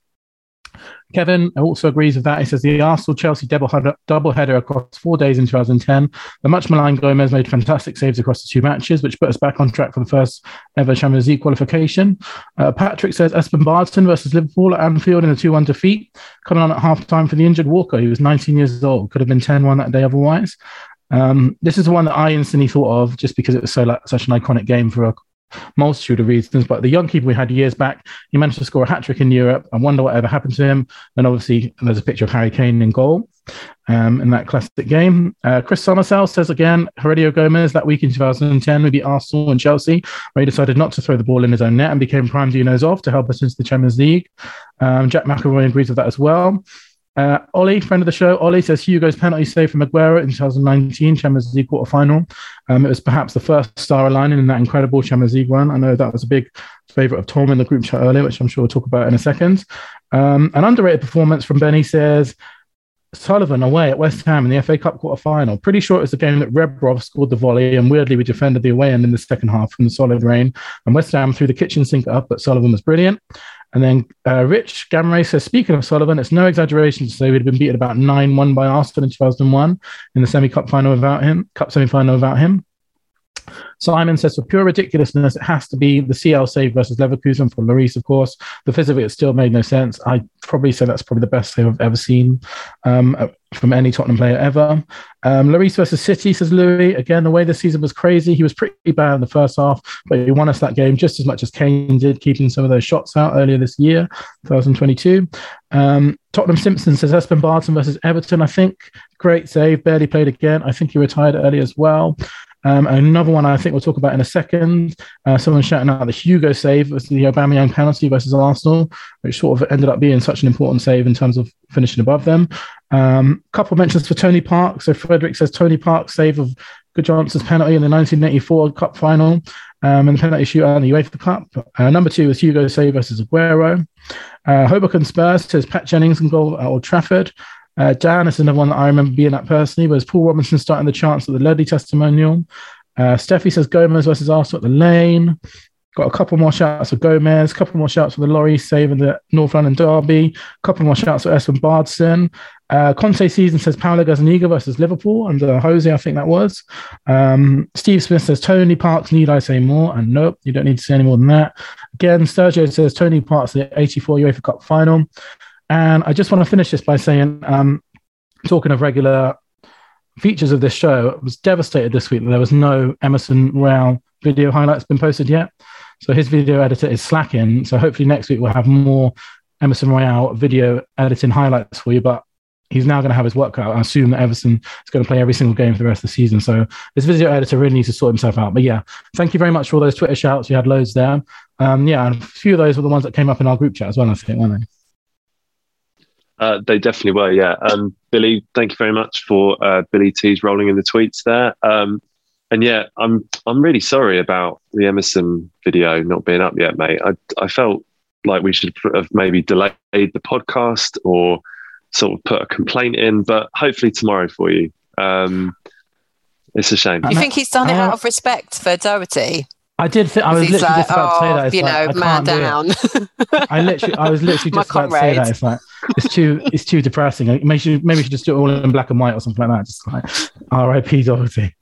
Kevin also agrees with that. He says the Arsenal-Chelsea double header across four days in two thousand ten. The much maligned Gomez made fantastic saves across the two matches, which put us back on track for the first ever Champions League qualification. Uh, Patrick says Espen Barton versus Liverpool at Anfield in a two one defeat, coming on at half-time for the injured Walker. He was nineteen years old. Could have been ten one that day otherwise. Um, this is the one that I instantly thought of just because it was so like, such an iconic game for a multitude of reasons. But the young keeper we had years back, he managed to score a hat-trick in Europe. I wonder whatever happened to him. And obviously there's a picture of Harry Kane in goal um, in that classic game. Uh, Chris Somersell says again, Heredio Gomez that week in two thousand ten we beat Arsenal and Chelsea, where he decided not to throw the ball in his own net and became prime Dino's off to help us into the Champions League. Um, Jack McElroy agrees with that as well. Uh, Ollie, friend of the show, Ollie says Hugo's penalty save from Aguero in twenty nineteen Champions League quarter-final. Um, it was perhaps the first star aligning in that incredible Champions League run. I know that was a big favourite of Tom in the group chat earlier, which I'm sure we'll talk about in a second. Um, an underrated performance from Benny says Sullivan away at West Ham in the F A Cup quarter-final. Pretty sure it was the game that Rebrov scored the volley, and weirdly we defended the away end in the second half from the solid rain. And West Ham threw the kitchen sink up, but Sullivan was brilliant. And then uh, Rich Gamray says, speaking of Sullivan, it's no exaggeration to say we'd been beaten about nine one by Arsenal in two thousand one in the semi-cup final without him, cup semi-final without him. Simon says, for pure ridiculousness, it has to be the C L save versus Leverkusen for Lloris, of course. The fizz of it still made no sense. I probably say that's probably the best save I've ever seen um, from any Tottenham player ever. Um, Lloris versus City, says Louis. Again, the way the season was crazy. He was pretty bad in the first half, but he won us that game just as much as Kane did, keeping some of those shots out earlier this year, twenty twenty-two. Um, Tottenham Simpson says Espen Barton versus Everton. I think great save, barely played again. I think he retired early as well. Um, another one I think we'll talk about in a second. Uh, someone shouting out the Hugo save was the Aubameyang penalty versus Arsenal, which sort of ended up being such an important save in terms of finishing above them. A um, couple of mentions for Tony Park. So Frederick says Tony Park's save of Good Johnson's penalty in the nineteen eighty-four Cup final um, and the penalty shootout in the UEFA Cup. Uh, number two was Hugo's save versus Aguero. Uh, Hoboken Spurs says Pat Jennings and goal at Old Trafford. Uh, Dan is another one that I remember being at personally, was Paul Robinson starting the chance at the Ledley testimonial. Uh, Steffi says Gomez versus Arsenal at the Lane. Got a couple more shouts for Gomez, a couple more shouts for the Lloris save in the North London Derby, a couple more shouts for Espen Bardson. Uh, Conte season says Paulo Gazzaniga versus Liverpool under Jose, I think that was. Um, Steve Smith says Tony Parks, need I say more? And nope, you don't need to say any more than that. Again, Sergio says Tony Parks, the eighty-four UEFA Cup final. And I just want to finish this by saying, um, talking of regular features of this show, I was devastated this week that there was no Emerson Royale video highlights been posted yet. So his video editor is slacking. So hopefully next week we'll have more Emerson Royale video editing highlights for you. But he's now going to have his work out. I assume that Everson is going to play every single game for the rest of the season. So this video editor really needs to sort himself out. But yeah, thank you very much for all those Twitter shouts. We had loads there. Um, yeah, and a few of those were the ones that came up in our group chat as well, I think, weren't they? Uh, they definitely were, yeah. Um, Billy, thank you very much for uh, Billy T's rolling in the tweets there. Um, and yeah, I'm I'm really sorry about the Emerson video not being up yet, mate. I I felt like we should have maybe delayed the podcast or sort of put a complaint in, but hopefully tomorrow for you. Um, it's a shame. You think he's done it out of respect for Doherty? I did. Th- I was literally like, just about oh, to say that. It's you like, know, man down. I literally, I was literally just about to say that. It's like it's too, it's too depressing. Maybe we should, maybe we should just do it all in black and white or something like that. Just like R I P Doherty.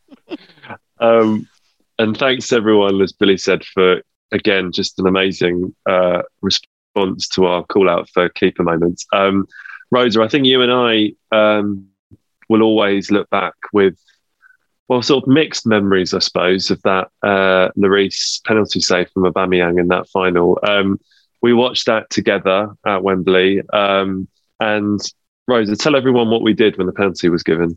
Um, and thanks everyone, as Billy said, for again just an amazing uh, response to our call out for keeper moments. Um, Rosa, I think you and I um, will always look back with, well, sort of mixed memories, I suppose, of that uh, Lloris penalty save from Aubameyang in that final. Um, we watched that together at Wembley. Um, and Rosa, tell everyone what we did when the penalty was given.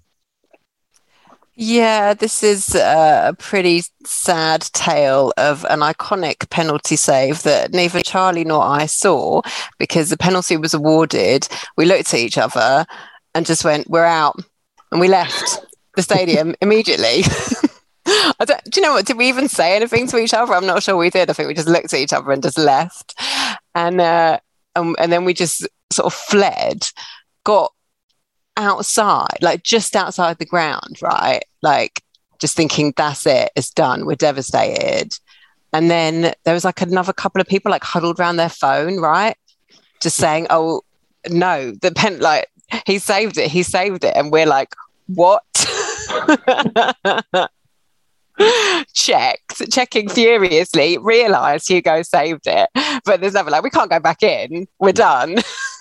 Yeah, this is a pretty sad tale of an iconic penalty save that neither Charlie nor I saw, because the penalty was awarded. We looked at each other and just went, we're out. And we left the stadium immediately. I don't, do you know what? Did we even say anything to each other? I'm not sure we did. I think we just looked at each other and just left. And uh, and, and then we just sort of fled, got outside, like just outside the ground, right? Like just thinking, that's it, it's done, we're devastated. And then there was like another couple of people like huddled around their phone, right? Just saying, oh, no, the pen, like he saved it, he saved it. And we're like, what? Checked, checking furiously, realised Hugo saved it. But there's never like, we can't go back in, we're done.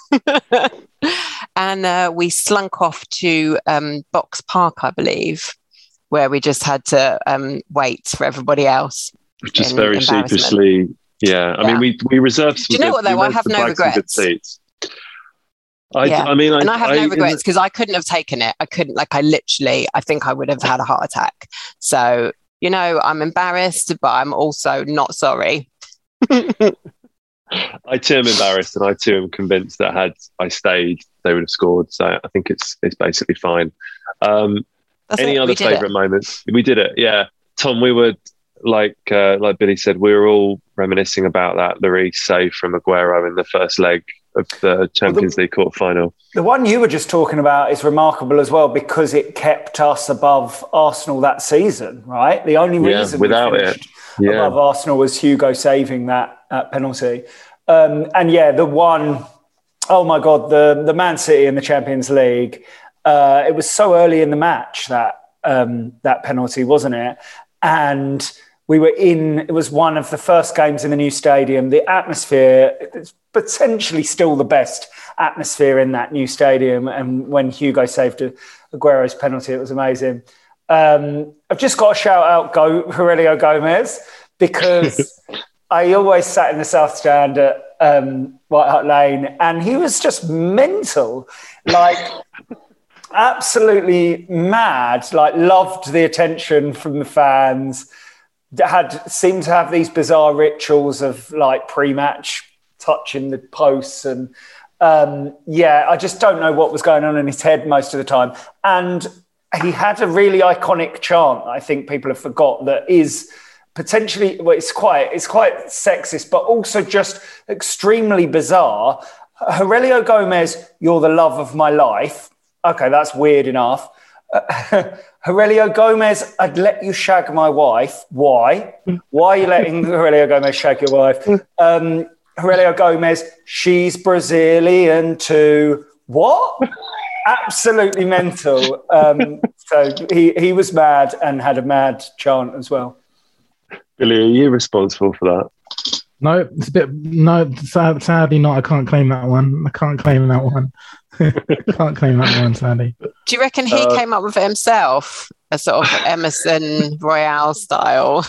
And uh, we slunk off to um, Box Park, I believe, where we just had to um, wait for everybody else. Just very sheepishly, yeah. I yeah. mean, we we reserved some. Do you know good, what though? I have no regrets. I, yeah. I mean, I, and I have I, no regrets because I couldn't have taken it. I couldn't, like, I literally, I think I would have had a heart attack. So, you know, I'm embarrassed, but I'm also not sorry. I too am embarrassed, and I too am convinced that had I stayed, they would have scored. So I think it's it's basically fine. Um, any it. other favourite moments? We did it, yeah. Tom, we were like uh, like Billy said, we were all reminiscing about that Lloris save from Aguero in the first leg of the Champions well, the, League quarter final. The one you were just talking about is remarkable as well because it kept us above Arsenal that season, right? The only reason yeah, without we finished it. Yeah. above Arsenal was Hugo saving that, that penalty. Um, and yeah, the one, oh my God, the, the Man City in the Champions League, uh, it was so early in the match, that um, that penalty, wasn't it? And we were in, it was one of the first games in the new stadium. The atmosphere, it's potentially still the best atmosphere in that new stadium. And when Hugo saved Aguero's penalty, it was amazing. Um, I've just got to shout out Go, Aurelio Gomez, because I always sat in the South Stand at um, White Hart Lane, and he was just mental, like absolutely mad, like loved the attention from the fans, had seemed to have these bizarre rituals of like pre-match touching the posts, and um, yeah, I just don't know what was going on in his head most of the time. And he had a really iconic chant, I think people have forgot, that is potentially, well, it's quite, it's quite sexist, but also just extremely bizarre. Aurelio Gomez, you're the love of my life. Okay, that's weird enough. Uh, Aurelio Gomez, I'd let you shag my wife. Why? Why are you letting Aurelio Gomez shag your wife? Um, Aurelio Gomez, she's Brazilian too. What? Absolutely mental. Um, so he, he was mad and had a mad chant as well. Billy, are you responsible for that? No, it's a bit, no, sad, sadly not. I can't claim that one. I can't claim that one. Can't claim that one, sadly. Do you reckon he uh, came up with it himself? A sort of Emerson Royale style?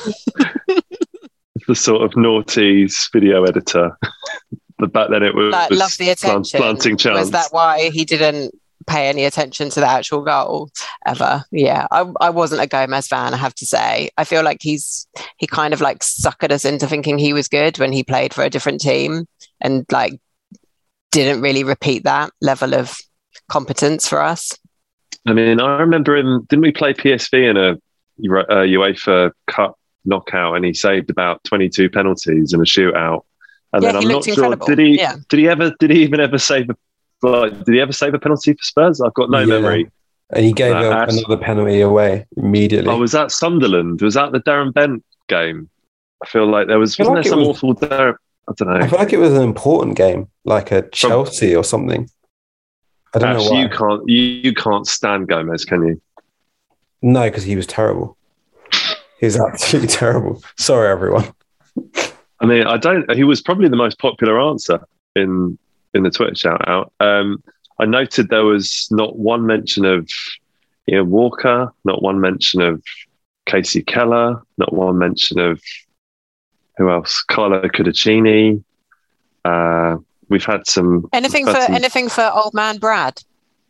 The sort of naughty's video editor. But back then it was, like, love the attention. Planting chance. Was that why he didn't pay any attention to the actual goal ever? Yeah, I, I wasn't a Gomez fan, I have to say. I feel like he's he kind of like suckered us into thinking he was good when he played for a different team, and like didn't really repeat that level of competence for us. I mean, I remember him, didn't we play P S V in a, a UEFA Cup knockout, and he saved about twenty-two penalties in a shootout? And yeah, then he I'm looked not incredible. sure, did he, yeah. did he ever, did he even ever save a, like, did he ever save a penalty for Spurs? I've got no yeah. memory. And he gave uh, another penalty away immediately. Oh, was that Sunderland? Was that the Darren Bent game? I feel like there was, wasn't like there some was, awful, Darren, I don't know. I feel like it was an important game, like a Chelsea From, or something. I don't Ash, know why. You can't, you, you can't stand Gomez, can you? No, because he was terrible. He was absolutely terrible. Sorry, everyone. I mean, I don't. He was probably the most popular answer in in the Twitter shout out. Um, I noted there was not one mention of Ian Walker, not one mention of Casey Keller, not one mention of who else? Carlo Cudicini. Uh, we've had some anything had for some... anything for old man Brad.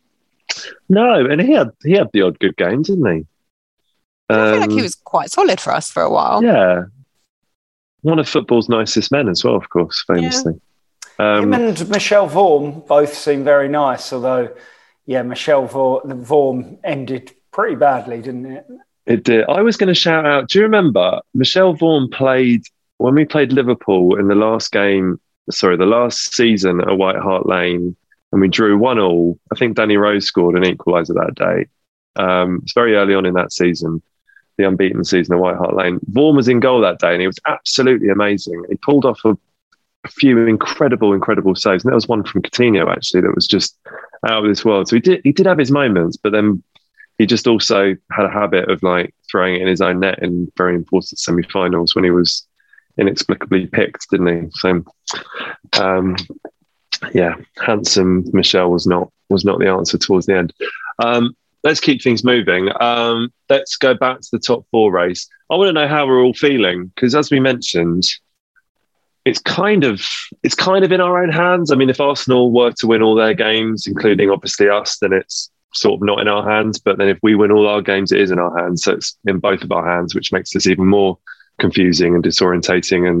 No, and he had he had the odd good game, didn't he? Um, I feel like he Um, was quite solid for us for a while. Yeah. One of football's nicest men as well, of course, famously. Yeah. Um, Him and Michel Vorm both seem very nice, although, yeah, Michel Vorm ended pretty badly, didn't it? It did. I was going to shout out, do you remember Michel Vorm played, when we played Liverpool in the last game, sorry, the last season at White Hart Lane, and we drew one all. I think Danny Rose scored an equaliser that day. Um, it's very early on in that season, the unbeaten season at White Hart Lane. Vaughan was in goal that day, and he was absolutely amazing. He pulled off a, a few incredible, incredible saves. And there was one from Coutinho, actually, that was just out of this world. So he did, he did have his moments, but then he just also had a habit of like throwing it in his own net in very important semi-finals when he was inexplicably picked, didn't he? So, um, yeah, handsome Michel was not was not the answer towards the end. Um, let's keep things moving. Um, let's go back to the top four race. I want to know how we're all feeling, because as we mentioned, it's kind of it's kind of in our own hands. I mean, if Arsenal were to win all their games, including obviously us, then it's sort of not in our hands. But then if we win all our games, it is in our hands. So it's in both of our hands, which makes this even more confusing and disorientating and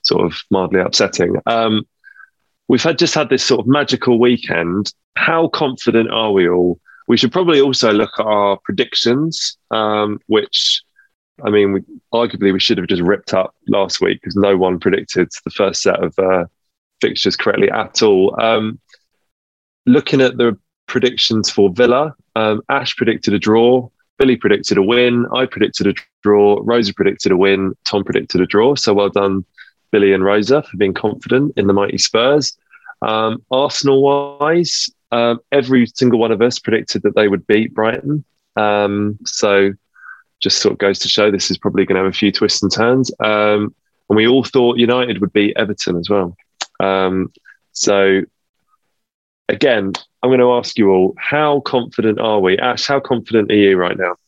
sort of mildly upsetting. Um, we've had just had this sort of magical weekend. How confident are we all? We should probably also look at our predictions, um, which, I mean, we, arguably we should have just ripped up last week because no one predicted the first set of uh, fixtures correctly at all. Um, looking at the predictions for Villa, um, Ash predicted a draw, Billy predicted a win, I predicted a draw, Rosa predicted a win, Tom predicted a draw. So well done, Billy and Rosa, for being confident in the mighty Spurs. Um, Arsenal-wise, um, every single one of us predicted that they would beat Brighton. Um, so just sort of goes to show this is probably going to have a few twists and turns. Um, and we all thought United would beat Everton as well. Um, so again, I'm going to ask you all, how confident are we? Ash, how confident are you right now?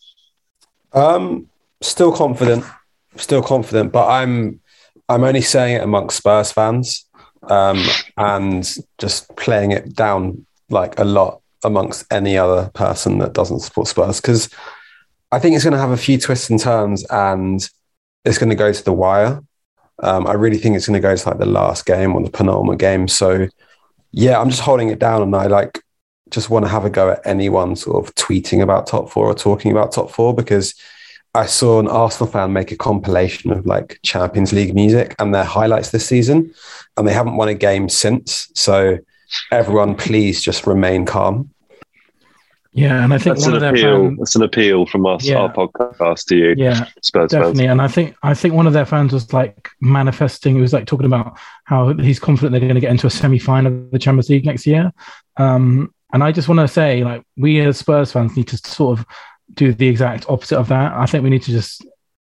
Um, still confident, still confident, but I'm I'm only saying it amongst Spurs fans um, and just playing it down like a lot amongst any other person that doesn't support Spurs, because I think it's going to have a few twists and turns and it's going to go to the wire. Um, I really think it's going to go to like the last game or the penultimate game. So yeah, I'm just holding it down, and I like just want to have a go at anyone sort of tweeting about top four or talking about top four, because I saw an Arsenal fan make a compilation of like Champions League music and their highlights this season, and they haven't won a game since. So everyone, please just remain calm. Yeah, and I think that's one an of appeal. their fans, that's an appeal from us, yeah. our podcast to you, yeah, Spurs definitely. fans. And I think I think one of their fans was like manifesting. He was like talking about how he's confident they're going to get into a semi-final of the Champions League next year. Um, and I just want to say, like, we as Spurs fans need to sort of do the exact opposite of that. I think we need to just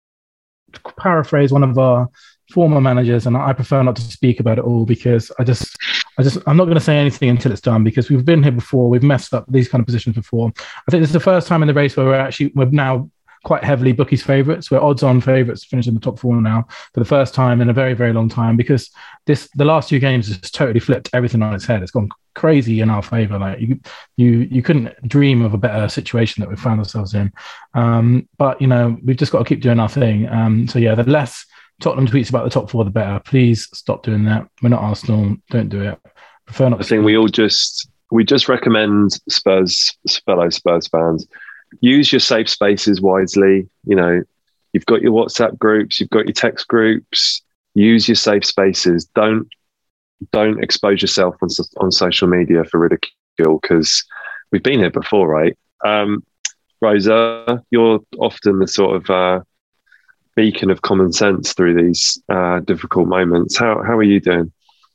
paraphrase one of our former managers, and I prefer not to speak about it all because I just, I just, I'm not going to say anything until it's done, because we've been here before, we've messed up these kind of positions before. I think this is the first time in the race where we're actually, we're now quite heavily bookies favourites. We're odds-on favourites to finish in the top four now for the first time in a very, very long time, because this, the last two games has totally flipped everything on its head. It's gone crazy in our favour. Like you, you, you couldn't dream of a better situation that we found ourselves in. Um, but you know, we've just got to keep doing our thing. Um, so yeah, the less Tottenham tweets about the top four, the better. Please stop doing that. We're not Arsenal. Don't do it. Prefer not. I think we all just we just recommend Spurs, fellow Spurs fans, use your safe spaces wisely. You know, you've got your WhatsApp groups, you've got your text groups. Use your safe spaces. Don't don't expose yourself on on social media for ridicule, because we've been here before, right? Um, Rosa, you're often the sort of uh, beacon of common sense through these uh, difficult moments. How how are you doing?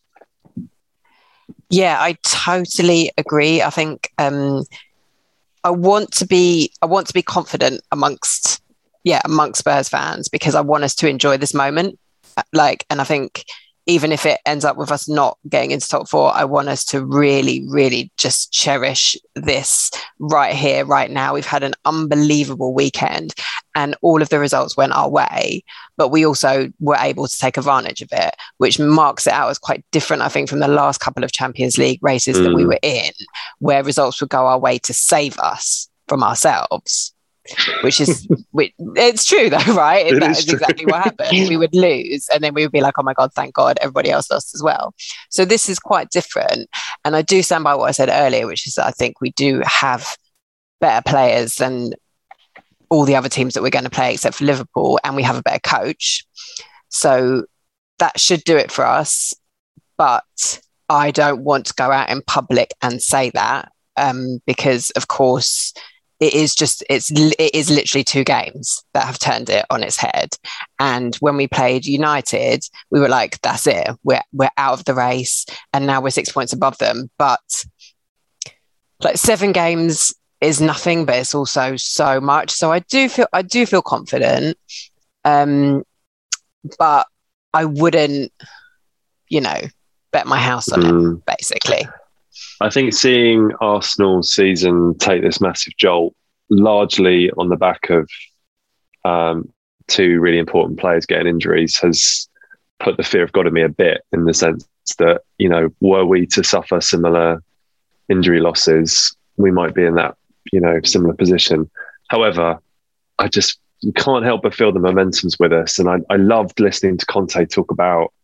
Yeah, I totally agree. I think um, I want to be I want to be confident amongst yeah amongst Spurs fans, because I want us to enjoy this moment. Like, and I think even if it ends up with us not getting into top four, I want us to really, really just cherish this right here, right now. We've had an unbelievable weekend and all of the results went our way, but we also were able to take advantage of it, which marks it out as quite different, I think, from the last couple of Champions League races mm. that we were in, where results would go our way to save us from ourselves. Which is, which, it's true though, right? It that is is true. exactly what happened. We would lose and then we would be like, oh my God, thank God everybody else lost as well. So this is quite different. And I do stand by what I said earlier, which is that I think we do have better players than all the other teams that we're going to play except for Liverpool, and we have a better coach. So that should do it for us. But I don't want to go out in public and say that um, because, of course, It is just, it's, it is literally two games that have turned it on its head. And when we played United, we were like, that's it. We're, we're out of the race. And now we're six points above them. But like seven games is nothing, but it's also so much. So I do feel, I do feel confident. Um, but I wouldn't, you know, bet my house on mm. it, basically. I think seeing Arsenal's season take this massive jolt, largely on the back of um, two really important players getting injuries, has put the fear of God in me a bit, in the sense that, you know, were we to suffer similar injury losses, we might be in that, you know, similar position. However, I just you can't help but feel the momentum's with us. And I, I loved listening to Conte talk about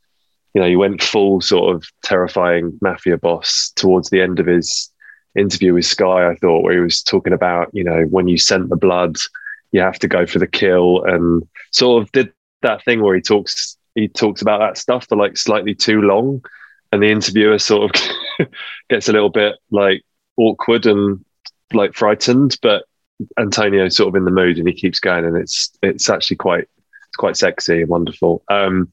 you know, he went full sort of terrifying mafia boss towards the end of his interview with Sky, I thought, where he was talking about, you know, when you scent the blood, you have to go for the kill, and sort of did that thing where he talks he talks about that stuff for like slightly too long, and the interviewer sort of gets a little bit like awkward and like frightened, but Antonio's sort of in the mood and he keeps going, and it's it's actually quite it's quite sexy and wonderful. Um,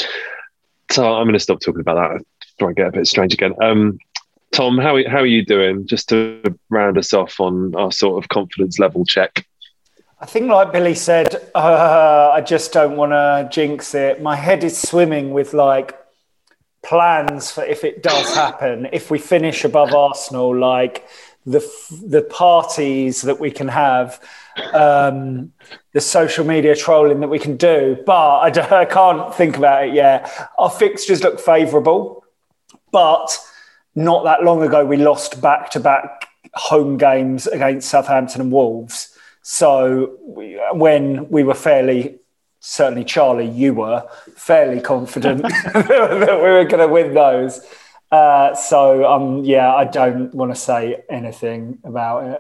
so I'm going to stop talking about that before I get a bit strange again. Um, Tom, how how are you doing? Just to round us off on our sort of confidence level check. I think, like Billy said, uh, I just don't want to jinx it. My head is swimming with like plans for if it does happen. If we finish above Arsenal, like the the parties that we can have, um, the social media trolling that we can do. But I, don't, I can't think about it yet. Our fixtures look favourable, but not that long ago we lost back to back home games against Southampton and Wolves. So we, when we were fairly, certainly Charlie, you were fairly confident that we were going to win those. Uh, so, um, yeah, I don't want to say anything about it.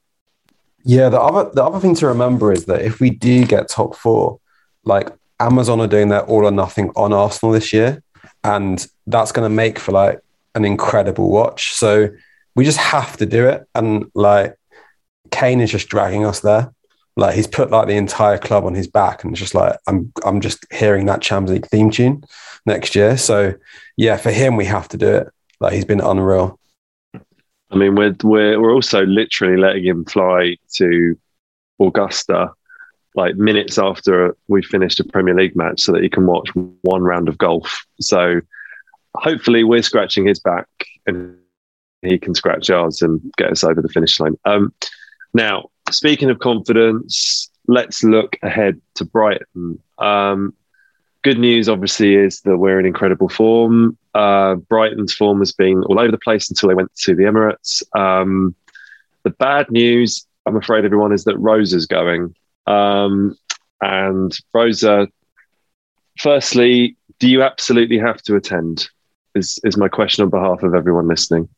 Yeah, the other the other thing to remember is that if we do get top four, like Amazon are doing their all or nothing on Arsenal this year, and that's going to make for like an incredible watch. So we just have to do it, and like Kane is just dragging us there. Like he's put like the entire club on his back, and it's just like I'm I'm just hearing that Champions League theme tune next year. So yeah, for him we have to do it. Like he's been unreal. I mean, we're we're we're also literally letting him fly to Augusta like minutes after we finished a Premier League match so that he can watch one round of golf. So hopefully we're scratching his back and he can scratch ours and get us over the finish line. Um, now, speaking of confidence, let's look ahead to Brighton. Um, good news, obviously, is that we're in incredible form. Uh, Brighton's form has been all over the place until they went to the Emirates. Um, the bad news, I'm afraid, everyone, is that Rosa's going. Um, and Rosa, firstly, do you absolutely have to attend? Is is my question on behalf of everyone listening.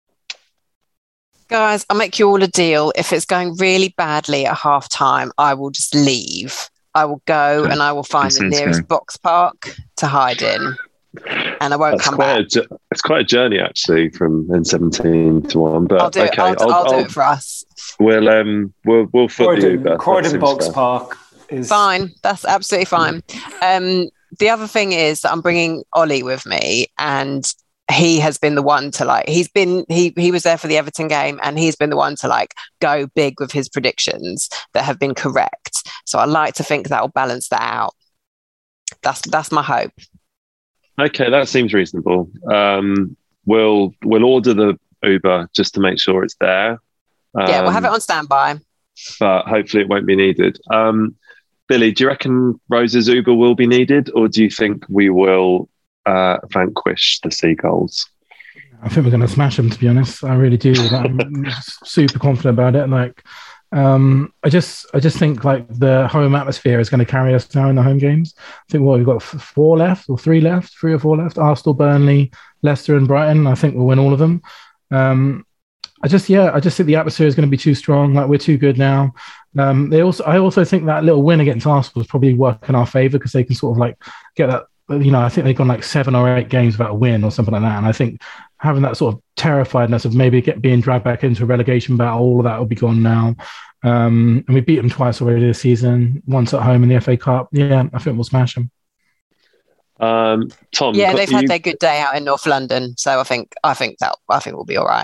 Guys, I'll make you all a deal. If it's going really badly at half time, I will just leave. I will go and I will find the nearest box park to hide in. And I won't That's come back. A, it's quite a journey, actually, from N seventeen to one. But I'll do okay, it, I'll, I'll, I'll do it for us. We'll um, we'll we'll foot the Uber. Croydon Box fair. Park is fine. That's absolutely fine. Um, the other thing is that I'm bringing Ollie with me, and he has been the one to like. He's been he he was there for the Everton game, and he's been the one to like go big with his predictions that have been correct. So I like to think that will balance that out. That's that's my hope. Okay, that seems reasonable. Um, we'll we'll order the Uber just to make sure it's there. Um, yeah, we'll have it on standby. But hopefully it won't be needed. Um, Billy, do you reckon Rosa's Uber will be needed, or do you think we will uh, vanquish the Seagulls? I think we're going to smash them, to be honest. I really do. I'm super confident about it. Like, um, I just, I just think like the home atmosphere is going to carry us now in the home games. I think what we've got four left or three left, three or four left. Arsenal, Burnley, Leicester, and Brighton. I think we'll win all of them. Um, I just, yeah, I just think the atmosphere is going to be too strong. Like we're too good now. Um, they also, I also think that little win against Arsenal is probably work in our favour because they can sort of like get that. You know, I think they've gone like seven or eight games without a win or something like that. And I think having that sort of terrifiedness of maybe get being dragged back into a relegation battle, all of that will be gone now. Um, and we beat them twice already this season, once at home in the F A Cup. Yeah, I think we'll smash them. Um, Tom, yeah, they've you... had their good day out in North London, so I think I think that I think we'll be all right.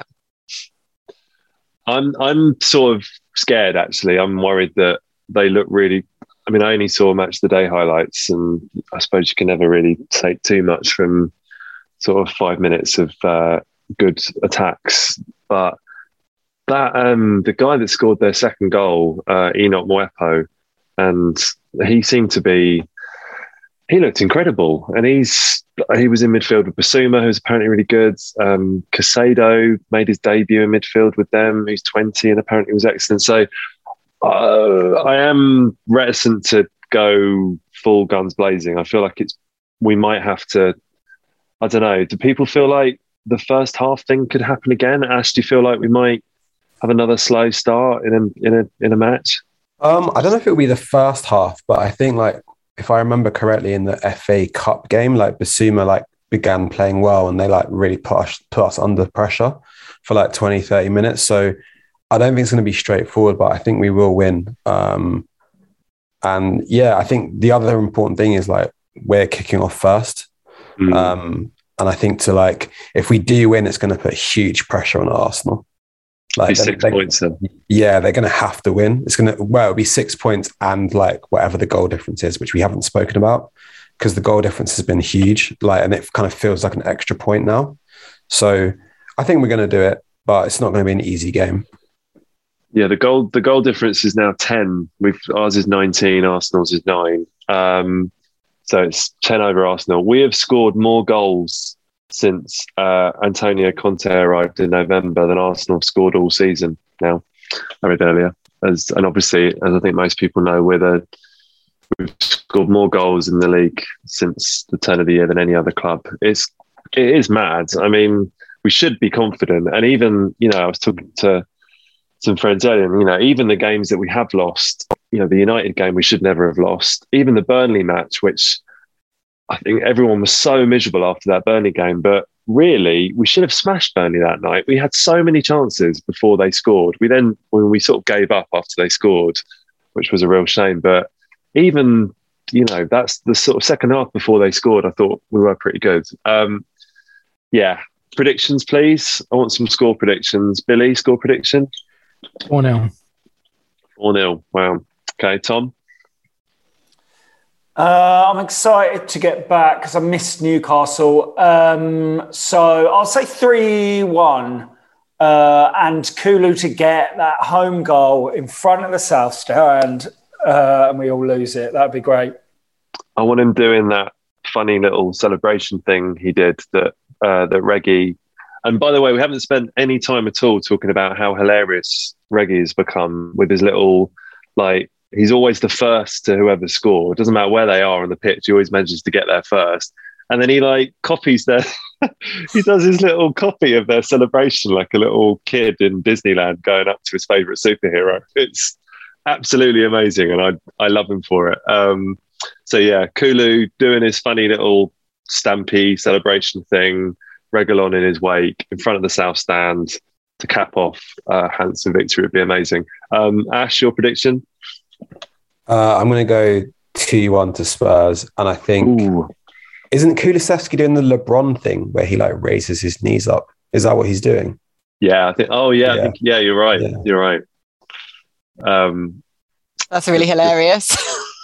I'm I'm sort of scared actually. I'm worried that they look really. I mean, I only saw match of the day highlights, and I suppose you can never really take too much from sort of five minutes of uh, good attacks. But that um, the guy that scored their second goal, uh, Enoch Mwepo, and he seemed to be. He looked incredible, and he's he was in midfield with Basuma, who's apparently really good. Um, Casado made his debut in midfield with them, who's twenty and apparently was excellent. So uh, I am reticent to go full guns blazing. I feel like it's we might have to I don't know. Do people feel like the first half thing could happen again? Ash, do you feel like we might have another slow start in a in a in a match? Um, I don't know if it'll be the first half, but I think like if I remember correctly, in the F A Cup game, like Basuma like began playing well, and they like really put us, put us under pressure for like twenty, thirty minutes. So I don't think it's going to be straightforward, but I think we will win. Um, and yeah, I think the other important thing is like we're kicking off first. Mm. Um, and I think to like, if we do win, it's going to put huge pressure on Arsenal. Like six they, points then. Yeah, they're going to have to win. It's going to, well, it'll be six points and like whatever the goal difference is, which we haven't spoken about, because the goal difference has been huge. Like, and it kind of feels like an extra point now. So I think we're going to do it, but it's not going to be an easy game. Yeah, the goal the goal difference is now ten. We've ours is nineteen, Arsenal's is nine. Um, so it's ten over Arsenal. We have scored more goals since uh, Antonio Conte arrived in November than Arsenal have scored all season now. I read earlier. As and obviously, as I think most people know, we're the, we've scored more goals in the league since the turn of the year than any other club. It's it is mad. I mean, we should be confident. And even, you know, I was talking to some friends earlier, and, you know, even the games that we have lost, you know, the United game we should never have lost, even the Burnley match, which I think everyone was so miserable after that Burnley game, but really we should have smashed Burnley that night. We had so many chances before they scored. We then, when we sort of gave up after they scored, which was a real shame, but even, you know, that's the sort of second half before they scored, I thought we were pretty good. Um, yeah. Predictions, please. I want some score predictions. Billy, score prediction? four nil. four nil. Wow. Okay, Tom? Uh, I'm excited to get back because I missed Newcastle. Um, so I'll say three one. Uh, and Kulu to get that home goal in front of the South Stand, uh, and we all lose it. That'd be great. I want him doing that funny little celebration thing he did that uh, that Reggie. And by the way, we haven't spent any time at all talking about how hilarious Reggie has become with his little, like, he's always the first to whoever scored. It doesn't matter where they are on the pitch. He always manages to get there first. And then he like copies their, he does his little copy of their celebration, like a little kid in Disneyland going up to his favourite superhero. It's absolutely amazing. And I, I love him for it. Um, so yeah, Kulu doing his funny little stampy celebration thing, Reguilon in his wake in front of the South Stand to cap off uh, Hanson victory would be amazing. Um, Ash, your prediction? Uh, I'm going to go two one to Spurs. And I think, Ooh. Isn't Kulusevski doing the LeBron thing where he like raises his knees up? Is that what he's doing? Yeah, I think, oh yeah, yeah, I think, yeah you're right. Yeah. You're right. Um, That's really hilarious.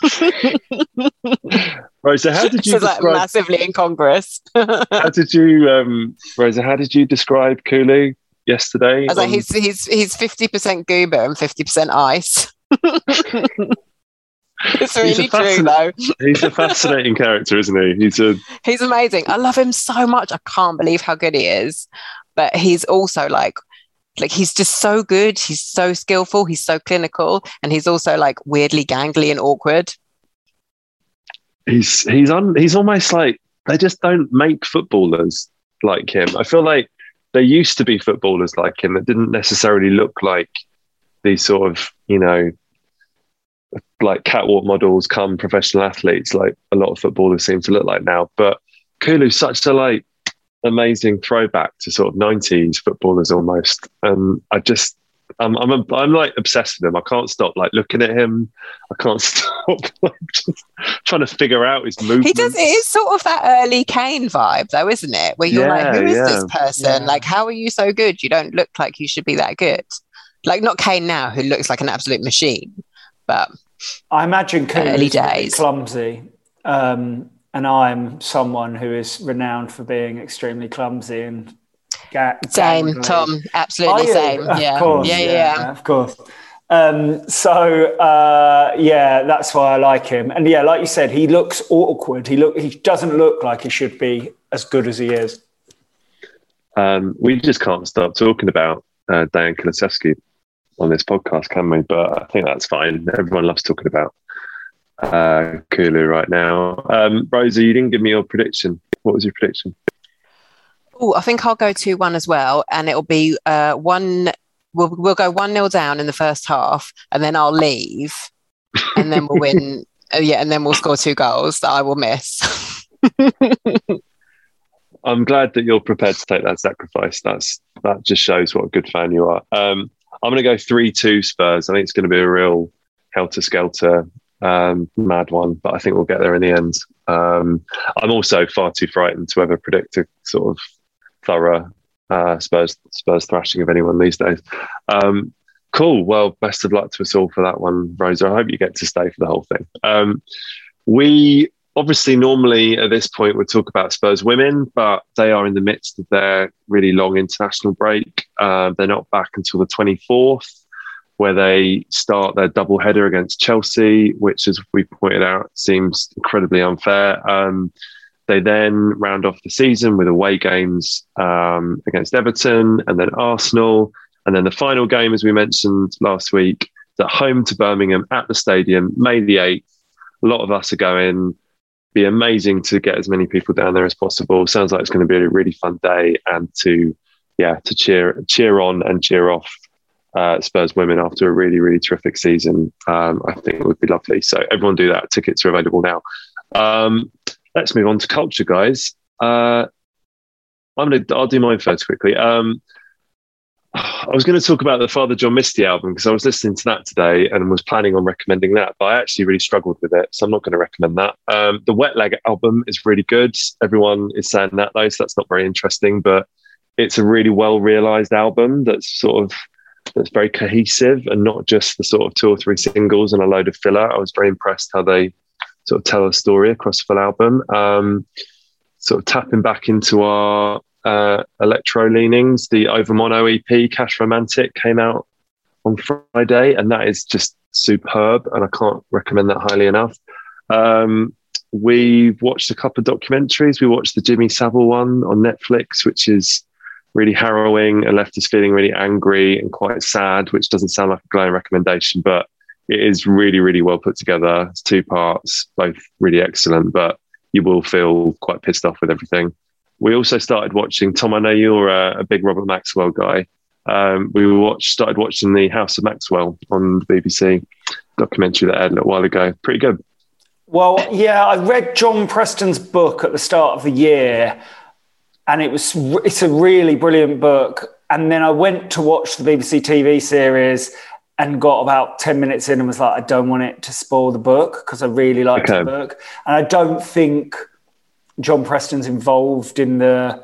Rosa, how did you this is describe, like massively incongruous. how did you, um, Rosa? How did you describe Kulu yesterday? I was like, he's he's he's fifty percent goober and fifty percent ice. It's really true, though. He's a fascinating character, isn't he? He's a he's amazing. I love him so much. I can't believe how good he is. But he's also like, like he's just so good. He's so skillful. He's so clinical, and he's also like weirdly gangly and awkward. He's he's on. He's almost like they just don't make footballers like him. I feel like there used to be footballers like him that didn't necessarily look like these sort of, you know, like catwalk models come professional athletes like a lot of footballers seem to look like now. But Kulu's such a like amazing throwback to sort of nineties footballers almost. And I just, I'm, I'm, a, I'm like obsessed with him. I can't stop like looking at him. I can't stop like just trying to figure out his movements. He does. It is sort of that early Kane vibe though, isn't it? Where you're yeah, like, who is yeah. this person? Yeah. Like, how are you so good? You don't look like you should be that good. Like not Kane now, who looks like an absolute machine, but I imagine early days clumsy, um, and I'm someone who is renowned for being extremely clumsy and ga- same. Gangly. Tom, absolutely same. Of yeah. Course, yeah, yeah, yeah, yeah, of course. Um, so uh, yeah, that's why I like him. And yeah, like you said, he looks awkward. He look he doesn't look like he should be as good as he is. Um, we just can't stop talking about uh, Dejan Kulusevski on this podcast, can we? But I think that's fine. Everyone loves talking about uh, Kulu right now. Um, Rosa, you didn't give me your prediction. What was your prediction? Oh, I think I'll go two one as well, and it'll be uh, one. We'll we'll go one nil down in the first half, and then I'll leave, and then we'll win. uh, yeah, and then we'll score two goals that I will miss. I'm glad that you're prepared to take that sacrifice. That's that just shows what a good fan you are. Um, I'm going to go three two Spurs. I think it's going to be a real helter-skelter, um, mad one, but I think we'll get there in the end. Um, I'm also far too frightened to ever predict a sort of thorough uh, Spurs Spurs thrashing of anyone these days. Um, cool. Well, best of luck to us all for that one, Rosa. I hope you get to stay for the whole thing. Um, we obviously normally at this point we'd talk about Spurs women, but they are in the midst of their really long international break. Uh, they're not back until the twenty-fourth, where they start their double header against Chelsea, which, as we pointed out, seems incredibly unfair. Um, they then round off the season with away games um, against Everton and then Arsenal. And then the final game, as we mentioned last week, is at home to Birmingham at the stadium, May the eighth. A lot of us are going. Be amazing to get as many people down there as possible. Sounds like it's going to be a really fun day, and to, yeah, to cheer cheer on and cheer off uh, Spurs women after a really, really terrific season. Um, I think it would be lovely. So everyone do that. Tickets are available now. Um, let's move on to culture, guys. Uh, I'm gonna. I'll do mine first quickly. Um, I was going to talk about the Father John Misty album because I was listening to that today and was planning on recommending that, but I actually really struggled with it, so I'm not going to recommend that. Um, the Wet Leg album is really good. Everyone is saying that though, so that's not very interesting, but it's a really well-realised album that's sort of that's very cohesive and not just the sort of two or three singles and a load of filler. I was very impressed how they sort of tell a story across the full album. Um, sort of tapping back into our Uh, electro leanings. The Over Mono E P, Cash Romantic, came out on Friday, and that is just superb, and I can't recommend that highly enough. Um, we've watched a couple of documentaries. We watched the Jimmy Savile one on Netflix, which is really harrowing and left us feeling really angry and quite sad, which doesn't sound like a glowing recommendation, but it is really, really well put together. It's two parts, both really excellent, but you will feel quite pissed off with everything. We also started watching, Tom, I know you're a, a big Robert Maxwell guy. Um, we watched, started watching the House of Maxwell on the B B C documentary that aired a little while ago. Pretty good. Well, yeah, I read John Preston's book at the start of the year, and it was it's a really brilliant book. And then I went to watch the B B C T V series and got about ten minutes in and was like, I don't want it to spoil the book because I really liked okay. the book. And I don't think John Preston's involved in the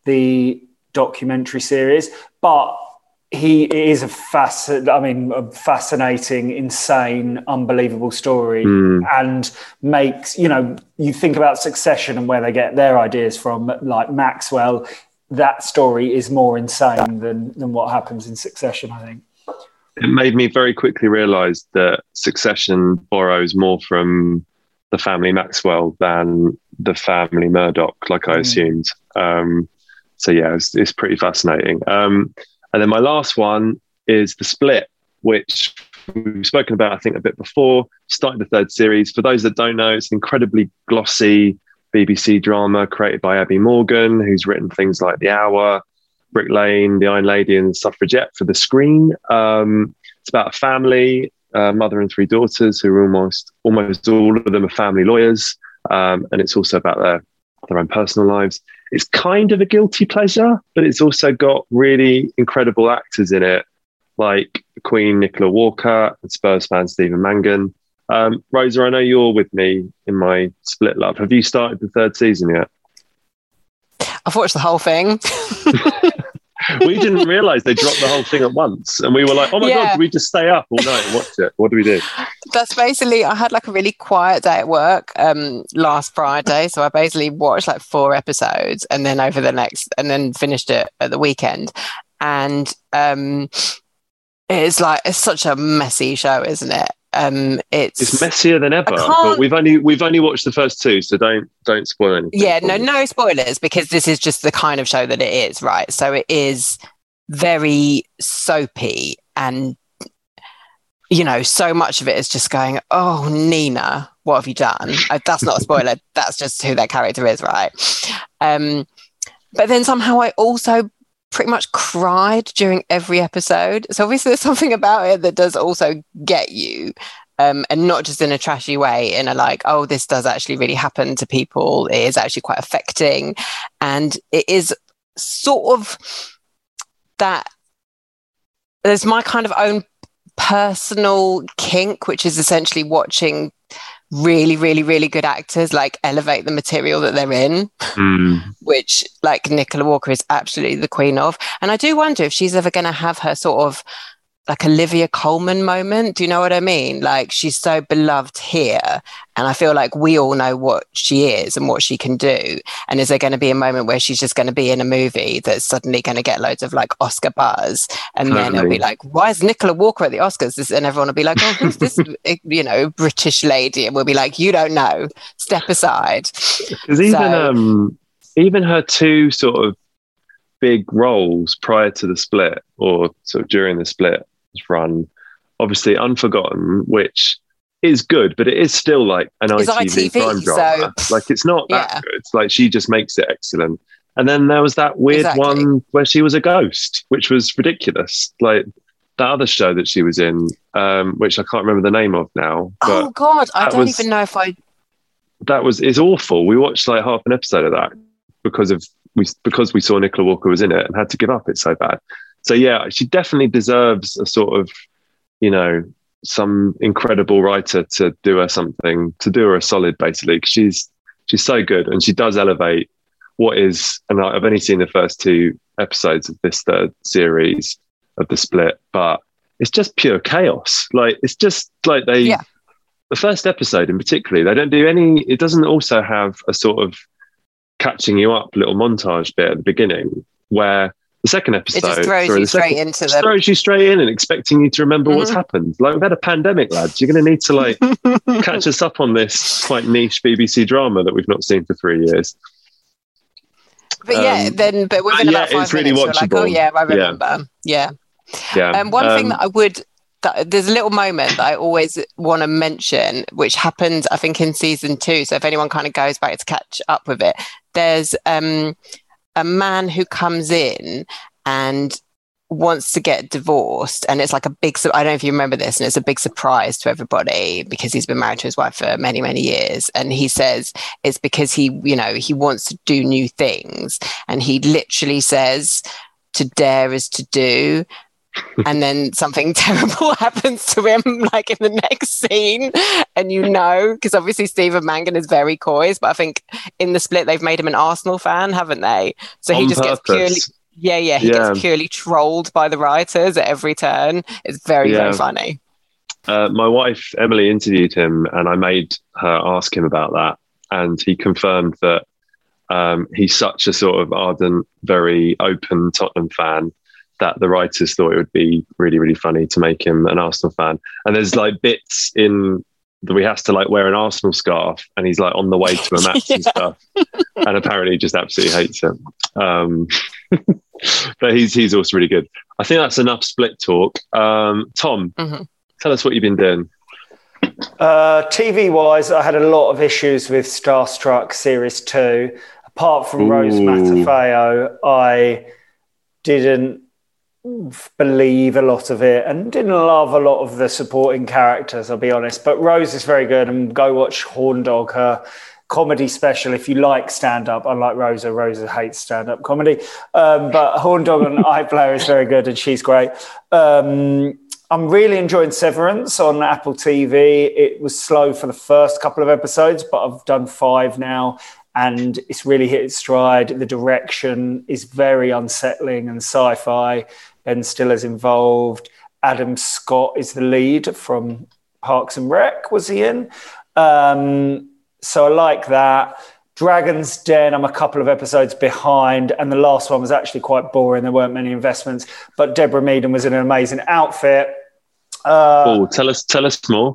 the documentary series, but he is a fasc- I mean, a fascinating, insane, unbelievable story, mm. and makes, you know, you think about Succession and where they get their ideas from, like Maxwell, that story is more insane than, than what happens in Succession, I think. It made me very quickly realise that Succession borrows more from the family Maxwell than the family Murdoch, like I mm. assumed. Um, so yeah, it's, it's pretty fascinating. Um, and then my last one is The Split, which we've spoken about, I think, a bit before. Started the third series. For those that don't know, it's an incredibly glossy B B C drama created by Abby Morgan, who's written things like The Hour, Brick Lane, The Iron Lady and The Suffragette for the screen. Um, it's about a family, Uh, mother and three daughters who are almost almost all of them are family lawyers, um, and it's also about their their own personal lives. It's kind of a guilty pleasure, but it's also got really incredible actors in it, like Queen Nicola Walker and Spurs fan Stephen Mangan. Um, Rosa, I know you're with me in my Split love. Have you started the third season yet? I've watched the whole thing. We didn't realise they dropped the whole thing at once, and we were like, "Oh my yeah. god, do we just stay up all night and watch it? What do we do?" That's basically. I had like a really quiet day at work um, last Friday, so I basically watched like four episodes, and then over the next, and then finished it at the weekend. And um, it's like it's such a messy show, isn't it? Um, it's it's messier than ever. But we've only we've only watched the first two, so don't don't spoil anything. Yeah, no, no spoilers, because this is just the kind of show that it is, right? So it is very soapy, and you know, so much of it is just going, "Oh, Nina, what have you done?" Uh, that's not a spoiler. That's just who that character is, right? Um, but then somehow I also pretty much cried during every episode. So obviously there's something about it that does also get you. Um, and not just in a trashy way, in a like, oh, this does actually really happen to people. It is actually quite affecting. And it is sort of that, there's my kind of own personal kink, which is essentially watching really, really, really good actors like elevate the material that they're in, mm. which like Nicola Walker is absolutely the queen of. And I do wonder if she's ever going to have her sort of like Olivia Colman moment. Do you know what I mean? Like, she's so beloved here, and I feel like we all know what she is and what she can do. And is there going to be a moment where she's just going to be in a movie that's suddenly going to get loads of like Oscar buzz, and totally. Then it'll be like, why is Nicola Walker at the Oscars? And everyone will be like, oh, who's this, you know, British lady? And we'll be like, you don't know. Step aside. Because even so, um, even her two sort of big roles prior to the split, or sort of during the split run, obviously Unforgotten, which is good, but it is still like an it's I T V crime drama. So, like, it's not that yeah. good. It's like she just makes it excellent. And then there was that weird exactly. one where she was a ghost, which was ridiculous. Like that other show that she was in, um, which I can't remember the name of now. But oh God, I don't was, even know if I. That was it's awful. We watched like half an episode of that because of we because we saw Nicola Walker was in it and had to give up. It's so bad. So yeah, she definitely deserves a sort of, you know, some incredible writer to do her something, to do her a solid, basically, because she's she's so good, and she does elevate what is. And I've only seen the first two episodes of this third series of the split, but it's just pure chaos. Like it's just like they, yeah. the first episode in particular, they don't do any. It doesn't also have a sort of catching you up little montage bit at the beginning where. The second episode it just throws sorry, you straight second, into the throws you straight in and expecting you to remember mm-hmm. what's happened. Like, we've had a pandemic, lads. You're going to need to like catch us up on this quite niche B B C drama that we've not seen for three years. But um, yeah, then but within yeah, about five it's really minutes, watchable. You're like, oh yeah, I remember. Yeah, yeah. yeah. And um, one um, thing that I would. That, there's a little moment that I always want to mention, which happened, I think, in season two. So if anyone kind of goes back to catch up with it, there's um, a man who comes in and wants to get divorced, and it's like a big I don't know if you remember this, and it's a big surprise to everybody because he's been married to his wife for many many years, and he says it's because he you know he wants to do new things, and he literally says to dare is to do, and then something terrible happens to him like in the next scene, and you know, because obviously Stephen Mangan is very coy, but I think in the split they've made him an Arsenal fan, haven't they? So he On just purpose. gets purely Yeah, yeah, he yeah. gets purely trolled by the writers at every turn. It's very, yeah. very funny. Uh, my wife, Emily, interviewed him, and I made her ask him about that. And he confirmed that um, he's such a sort of ardent, very open Tottenham fan that the writers thought it would be really, really funny to make him an Arsenal fan. And there's like bits in that he has to like wear an Arsenal scarf, and he's like on the way to a match yeah. and stuff. And apparently he just absolutely hates it. Um, but he's he's also really good. I think that's enough split talk. Um, Tom, mm-hmm. tell us what you've been doing. Uh, T V-wise, I had a lot of issues with Starstruck Series two. Apart from Ooh. Rose Matafeo, I didn't believe a lot of it and didn't love a lot of the supporting characters, I'll be honest. But Rose is very good, and go watch Horn Dog, her comedy special. If you like stand-up, unlike Rosa, Rosa hates stand-up comedy. Um, but Horn Dog on iPlayer is very good, and she's great. Um, I'm really enjoying Severance on Apple T V. It was slow for the first couple of episodes, but I've done five now, and it's really hit its stride. The direction is very unsettling and sci-fi. Ben Stiller's involved. Adam Scott is the lead from Parks and Rec, was he in? Um, so I like that. Dragon's Den, I'm a couple of episodes behind, and the last one was actually quite boring. There weren't many investments, but Deborah Meaden was in an amazing outfit. Uh, oh, tell us, tell us more.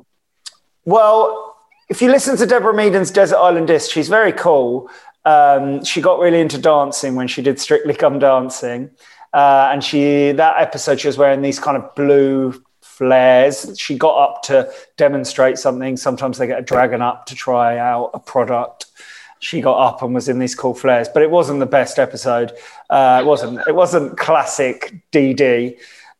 Well, if you listen to Deborah Meaden's Desert Island Disc, she's very cool. Um, she got really into dancing when she did Strictly Come Dancing. Uh, and she that episode, she was wearing these kind of blue flares. She got up to demonstrate something. Sometimes they get a dragon up to try out a product. she got up and was in these cool flares. But it wasn't the best episode. Uh, it wasn't. It wasn't classic D D.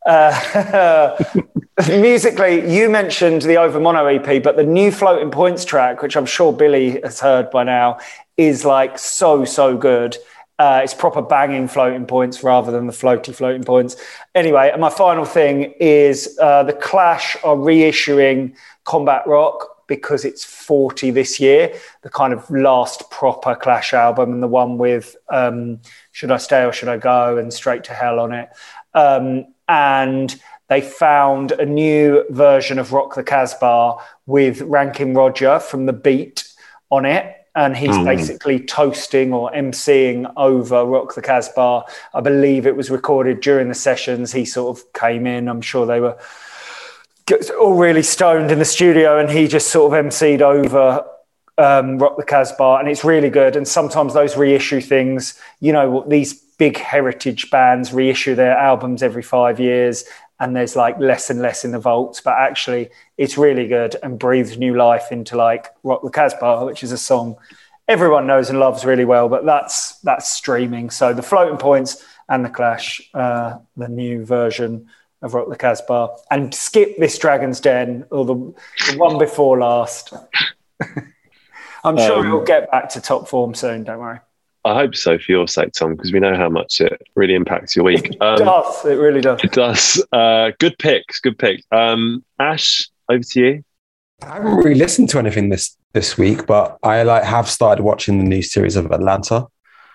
Uh, musically, you mentioned the Over Mono E P, but the new Floating Points track, which I'm sure Billy has heard by now, is like so, so good. Uh, it's proper banging floating points rather than the floaty floating points. Anyway, and my final thing is uh, the Clash are reissuing Combat Rock because it's forty this year, the kind of last proper Clash album, and the one with um, Should I Stay or Should I Go and Straight to Hell on it. Um, and they found a new version of Rock the Casbah with Rankin Roger from The Beat on it. And he's mm. basically toasting or emceeing over Rock the Casbah. I believe it was recorded during the sessions. He sort of came in. I'm sure they were all really stoned in the studio, and he just sort of emceed over um, Rock the Casbah. And it's really good. And sometimes those reissue things, you know, these big heritage bands reissue their albums every five years. And there's like less and less in the vaults, but actually it's really good and breathes new life into like Rock the Casbah, which is a song everyone knows and loves really well, but that's that's streaming. So the Floating Points and the Clash, uh, the new version of Rock the Casbah, and skip this Dragon's Den or the, the one before last. I'm sure um, it'll get back to top form soon, don't worry. I hope so for your sake, Tom, because we know how much it really impacts your week. Um, it does. It really does. It does. Uh, good picks. Good picks. Um, Ash, over to you. I haven't really listened to anything this this week, but I like have started watching the new series of Atlanta,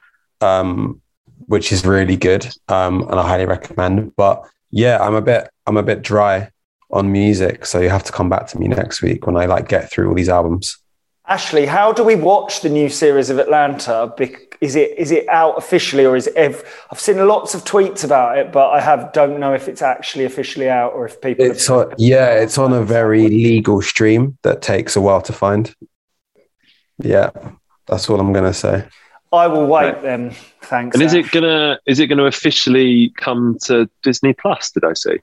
um, which is really good, um, and I highly recommend. But yeah, I'm a bit I'm a bit dry on music, so you have to come back to me next week when I like get through all these albums. Ashley, how do we watch the new series of Atlanta? Is it is it out officially, or is it? Ev- I've seen lots of tweets about it, but I have don't know if it's actually officially out or if people. It's on, yeah, it's on a very legal stream that takes a while to find. Yeah, that's all I'm gonna say. I will wait right. then. Thanks. And is Ash. it gonna is it gonna officially come to Disney Plus? Did I see?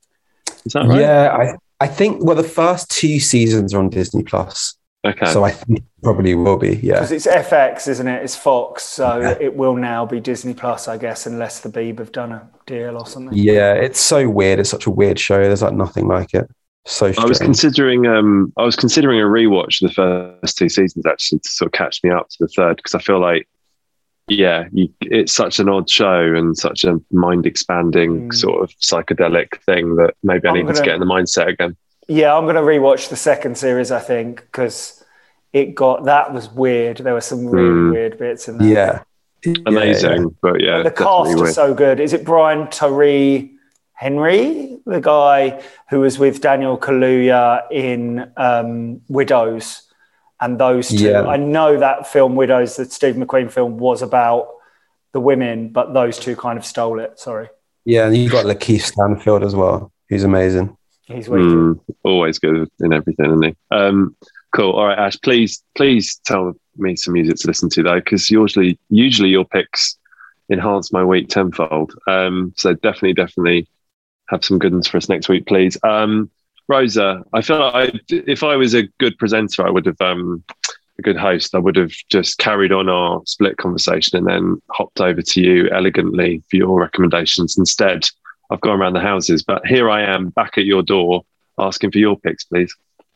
Is that right? Yeah, I I think well the first two seasons are on Disney Plus. Okay. So I think it probably will be, yeah. Because it's F X, isn't it? It's Fox, so yeah. it will now be Disney Plus, I guess, unless the Beeb have done a deal or something. Yeah, it's so weird. It's such a weird show. There's like nothing like it. So strange. I was considering, um, I was considering a rewatch of the first two seasons actually to sort of catch me up to the third, because I feel like, yeah, you, it's such an odd show and such a mind-expanding mm. sort of psychedelic thing that maybe I I'm need gonna... to get in the mindset again. Yeah, I'm going to rewatch the second series, I think, because it got that was weird. There were some really mm. weird bits in there. Yeah, amazing, yeah. but yeah, but the cast is so good. Is it Brian Tyree Henry, the guy who was with Daniel Kaluuya in um, Widows, and those two? Yeah. I know that film Widows, the Steve McQueen film, was about the women, but those two kind of stole it. Sorry. Yeah, and you got Lakeith Stanfield as well. He's amazing. He's wicked. Mm, always good in everything, isn't he? Um, cool. All right, Ash, please, please tell me some music to listen to though, because usually, usually your picks enhance my week tenfold. Um, so definitely, definitely have some good ones for us next week, please. Um, Rosa, I feel like I, if I was a good presenter, I would have, um, a good host, I would have just carried on our split conversation and then hopped over to you elegantly for your recommendations instead. I've gone around the houses, but here I am back at your door asking for your picks, please.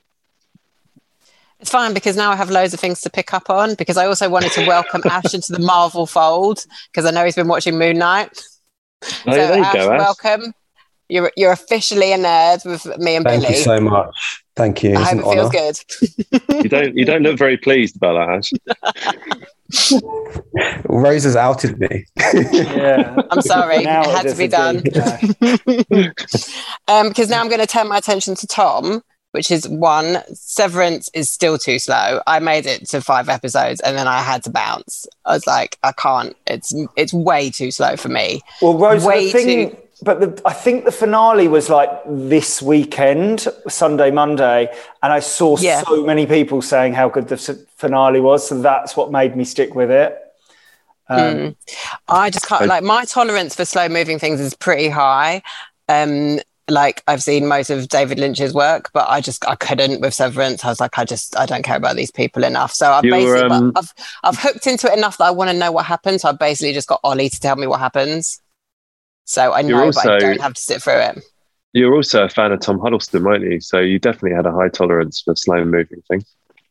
It's fine because now I have loads of things to pick up on, because I also wanted to welcome Ash into the Marvel fold because I know he's been watching Moon Knight. Oh, so there you Ash, go, Ash. welcome. You're you're officially a nerd with me and Thank Billy. Thank you so much. Thank you. I It's hope an it honor. feels good. You don't you don't look very pleased about that, Ash. Rose has outed me. Yeah, I'm sorry. Now it had to be done. um, because now I'm going to turn my attention to Tom, which is one, Severance is still too slow. I made it to five episodes and then I had to bounce. I was like, I can't. It's it's way too slow for me. Well, Rose, way the thing, too... but the, I think the finale was like this weekend, Sunday, Monday, and I saw Yeah. so many people saying how good the s- finale was, so that's what made me stick with it. Um, Mm. I just can't, like, my tolerance for slow moving things is pretty high. Um, like I've seen most of David Lynch's work, but I just I couldn't with Severance. I was like, I just I don't care about these people enough. So I basically um, I've I've hooked into it enough that I want to know what happens. So I basically just got Ollie to tell me what happens. So I know, also, but I don't have to sit through it. You're also a fan of Tom Huddleston, weren't you? So you definitely had a high tolerance for slow moving things.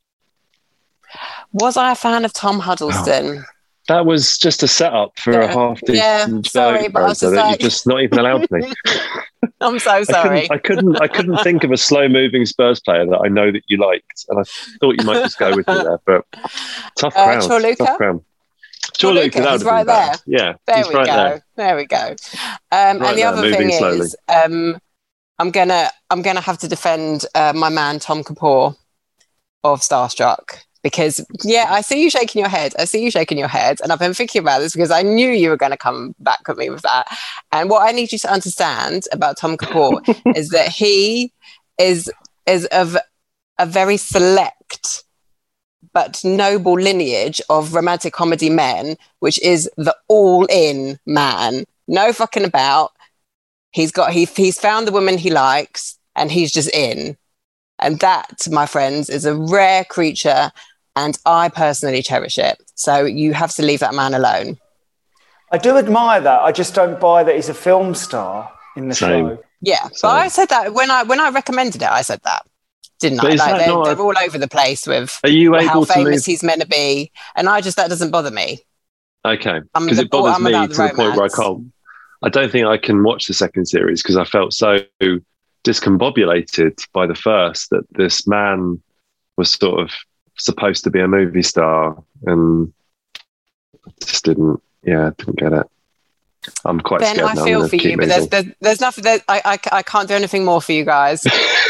Was I a fan of Tom Huddleston? Oh. That was just a setup for yeah. a half decent yeah, sorry, but I was just that like... you've just not even allowed me. I'm so sorry. I couldn't, I couldn't I couldn't think of a slow moving Spurs player that I know that you liked, and I thought you might just go with me there. But tough crowd. Uh, Chorluka? Tough crowd. Chorluka, that he's right there. Yeah, there he's we right go. There. there we go. Um, right and the there, other thing slowly. is, um, I'm gonna I'm gonna have to defend uh, my man Tom Kapoor of Starstruck. Because, yeah, I see you shaking your head. I see you shaking your head. And I've been thinking about this because I knew you were going to come back at me with that. And what I need you to understand about Tom Kapoor is that he is, is of a very select but noble lineage of romantic comedy men, which is the all-in man. No fucking about. He's got, he, he's found the woman he likes and he's just in. And that, my friends, is a rare creature. And I personally cherish it. So you have to leave that man alone. I do admire that. I just don't buy that he's a film star in the Same. show. Yeah, Same. but I said that when I when I recommended it, I said that, didn't but I? Like they're, a... they're all over the place with Are you able how to famous move... he's meant to be. And I just, that doesn't bother me. Okay, because it bothers me to the, the point where I can't, I don't think I can watch the second series because I felt so discombobulated by the first that this man was sort of supposed to be a movie star and just didn't yeah didn't get it. I'm quite Ben, scared I now. feel for you, but there's, there's there's nothing that I, I I can't do anything more for you guys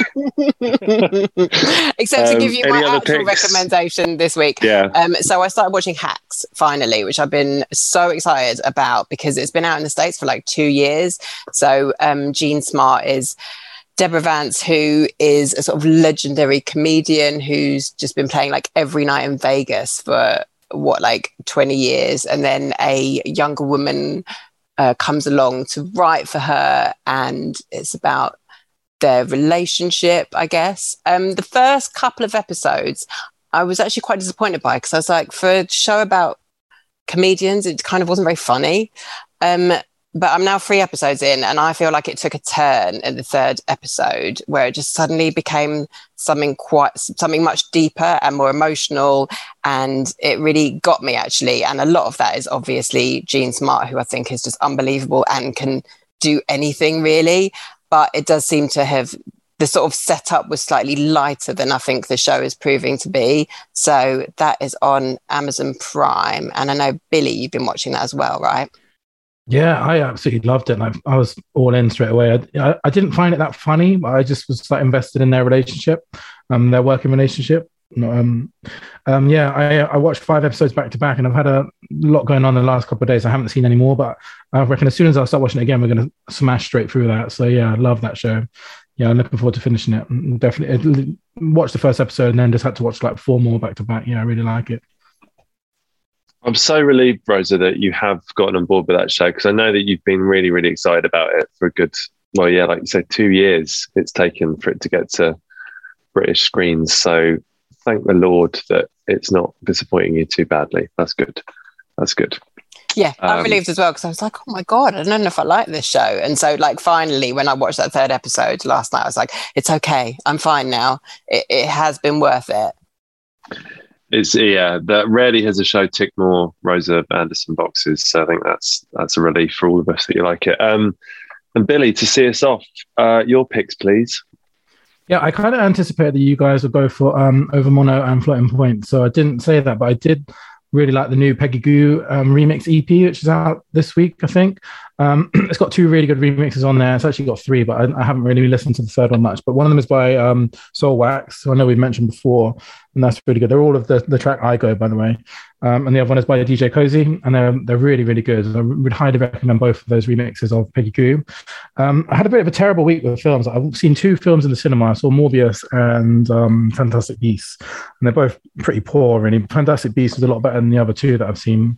except um, to give you my actual picks? recommendation this week. Yeah. Um so I started watching Hacks finally, which I've been so excited about because it's been out in the States for like two years. So um Jean Smart is Deborah Vance, who is a sort of legendary comedian who's just been playing like every night in Vegas for what, like twenty years. And then a younger woman uh, comes along to write for her. And it's about their relationship, I guess. Um, the first couple of episodes, I was actually quite disappointed by because I was like, for a show about comedians, it kind of wasn't very funny. Um, But I'm now three episodes in and I feel like it took a turn in the third episode where it just suddenly became something quite, something much deeper and more emotional. And it really got me actually. And a lot of that is obviously Jean Smart, who I think is just unbelievable and can do anything really. But it does seem to have, the sort of setup was slightly lighter than I think the show is proving to be. So that is on Amazon Prime. And I know, Billy, you've been watching that as well, right? Yeah, I absolutely loved it. And I, I was all in straight away. I, I, I didn't find it that funny, but I just was like invested in their relationship, um, their working relationship. Um, um, yeah, I, I watched five episodes back to back, and I've had a lot going on the last couple of days. I haven't seen any more, but I reckon as soon as I start watching it again, we're going to smash straight through that. So yeah, I love that show. Yeah, I'm looking forward to finishing it. Definitely watched the first episode and then just had to watch like four more back to back. Yeah, I really like it. I'm so relieved, Rosa, that you have gotten on board with that show because I know that you've been really, really excited about it for a good, well, yeah, like you said, two years it's taken for it to get to British screens. So thank the Lord that it's not disappointing you too badly. That's good. That's good. Yeah, I'm um, relieved as well because I was like, oh my God, I don't know if I like this show. And so like finally, when I watched that third episode last night, I was like, it's okay. I'm fine now. It, it has been worth it. It's yeah, that rarely has a show ticked more Rosa Anderson boxes. So I think that's that's a relief for all of us that you like it. Um, and Billy, to see us off, uh, your picks, please. Yeah, I kind of anticipated that you guys would go for um, Over Mono and Floating Point. So I didn't say that, but I did really like the new Peggy Gou um, remix E P, which is out this week, I think. Um, it's got two really good remixes on there. It's actually got three, but I, I haven't really listened to the third one much. But one of them is by um, Soul Wax, who I know we've mentioned before, and that's really good. They're all of the, the track I Go, by the way. Um, and the other one is by D J Cozy, and they're, they're really, really good. I would highly recommend both of those remixes of Peggy Gou. Um, I had a bit of a terrible week with films. I've seen two films in the cinema. I saw Morbius and um, Fantastic Beasts, and they're both pretty poor, really. Fantastic Beasts was a lot better than the other two that I've seen.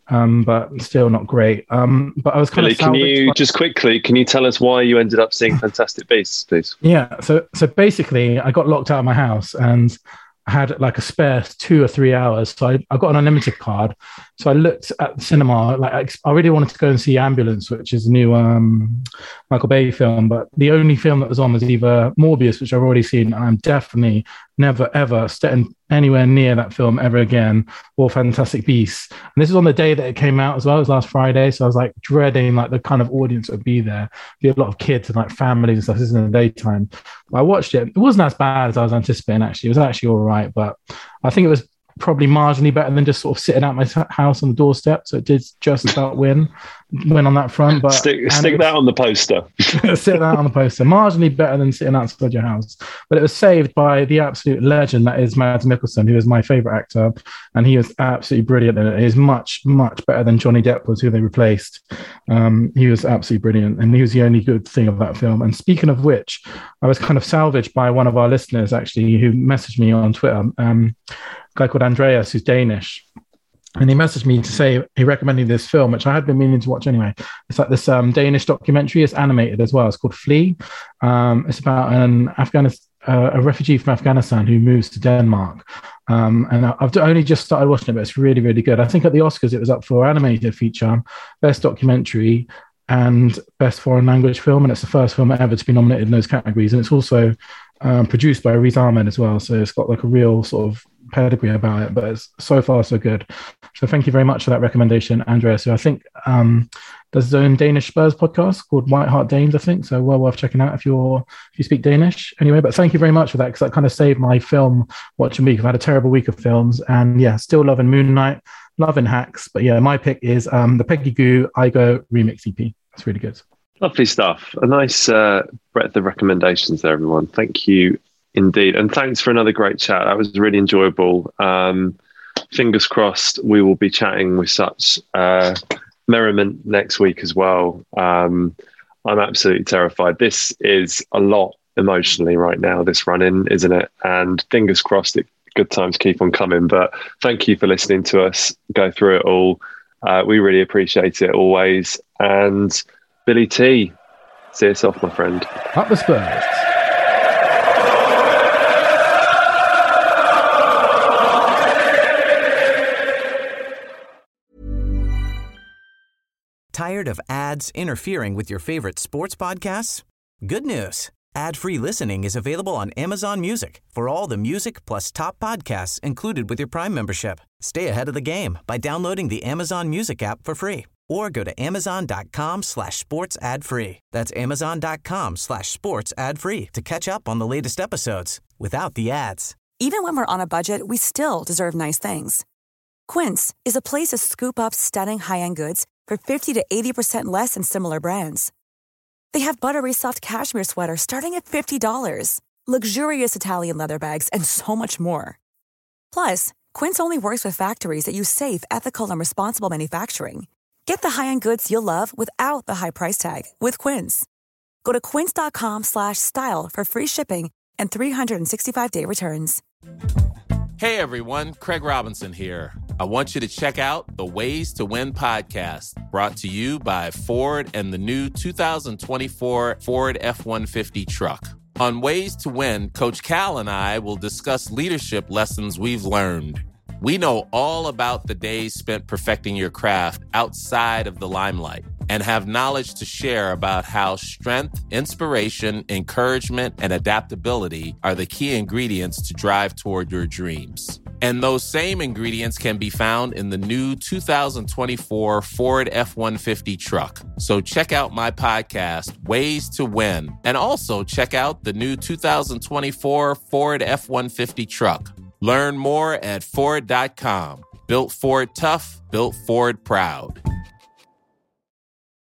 um, but still not great. Um, but I was kind Billy, of can you by- just quickly, can you tell us why you ended up seeing Fantastic Beasts, please? Yeah, so so basically, I got locked out of my house and I had like a spare two or three hours. So I, I got an unlimited card. So I looked at the cinema. Like I, I really wanted to go and see Ambulance, which is a new um, Michael Bay film. But the only film that was on was either Morbius, which I've already seen, and I'm definitely never, ever stepping anywhere near that film ever again, or Fantastic Beasts. And this is on the day that it came out as well. It was last Friday. So I was like dreading like the kind of audience that would be there. Be a lot of kids and like families and stuff. This is in the daytime. But I watched it. It wasn't as bad as I was anticipating, actually. It was actually all right. But I think it was probably marginally better than just sort of sitting at my house on the doorstep. So it did just about win, win on that front. But stick, stick that on the poster. Sit that on the poster. Marginally better than sitting outside your house. But it was saved by the absolute legend that is Mads Mikkelsen, who is my favourite actor. And he was absolutely brilliant in it. He is much, much better than Johnny Depp was, who they replaced. Um, he was absolutely brilliant. And he was the only good thing of that film. And speaking of which, I was kind of salvaged by one of our listeners, actually, who messaged me on Twitter. Um, guy called Andreas, who's Danish, and he messaged me to say he recommended this film, which I had been meaning to watch anyway. It's like this um, Danish documentary. It's animated as well. It's called Flee. Um, it's about an Afghanistan, uh, a refugee from Afghanistan who moves to Denmark. Um, and I've only just started watching it, but it's really, really good. I think at the Oscars it was up for animated feature, best documentary, and best foreign language film. And it's the first film ever to be nominated in those categories. And it's also um, produced by Riz Ahmed as well. So it's got like a real sort of pedigree about it, but it's so far so good. So thank you very much for that recommendation, Andreas, who I think um, does his own Danish Spurs podcast called White Hart Danes, I think. So well worth checking out if you're if you speak Danish. Anyway, but thank you very much for that, because that kind of saved my film watching week. I've had a terrible week of films, and yeah, still loving Moon Knight, loving Hacks. But yeah, my pick is um, the Peggy Gou Igo remix E P. That's really good. Lovely stuff. A nice uh, breadth of recommendations there, everyone. Thank you indeed. And thanks for another great chat. That was really enjoyable. Um, fingers crossed we will be chatting with such uh, merriment next week as well. Um, I'm absolutely terrified. This is a lot emotionally right now, this run-in, isn't it? And fingers crossed that good times keep on coming. But thank you for listening to us go through it all. Uh, we really appreciate it always. And Billy T, see us off, my friend. Up the Spurs. Tired of ads interfering with your favorite sports podcasts? Good news. Ad-free listening is available on Amazon Music for all the music plus top podcasts included with your Prime membership. Stay ahead of the game by downloading the Amazon Music app for free or go to amazon.com slash sports ad free. That's amazon.com slash sports ad free to catch up on the latest episodes without the ads. Even when we're on a budget, we still deserve nice things. Quince is a place to scoop up stunning high-end goods for fifty to eighty percent less than similar brands. They have buttery soft cashmere sweaters starting at fifty dollars, luxurious Italian leather bags, and so much more. Plus, Quince only works with factories that use safe, ethical, and responsible manufacturing. Get the high-end goods you'll love without the high price tag with Quince. Go to quince.com slash style for free shipping and three sixty-five day returns. Hey everyone, Craig Robinson here. I want you to check out the Ways to Win podcast, brought to you by Ford and the new two thousand twenty-four Ford F one fifty truck. On Ways to Win, Coach Cal and I will discuss leadership lessons we've learned. We know all about the days spent perfecting your craft outside of the limelight and have knowledge to share about how strength, inspiration, encouragement, and adaptability are the key ingredients to drive toward your dreams. And those same ingredients can be found in the new two thousand twenty-four Ford F one fifty truck. So check out my podcast, Ways to Win, and also check out the new two thousand twenty-four Ford F one fifty truck. Learn more at Ford dot com. Built Ford tough, built Ford proud.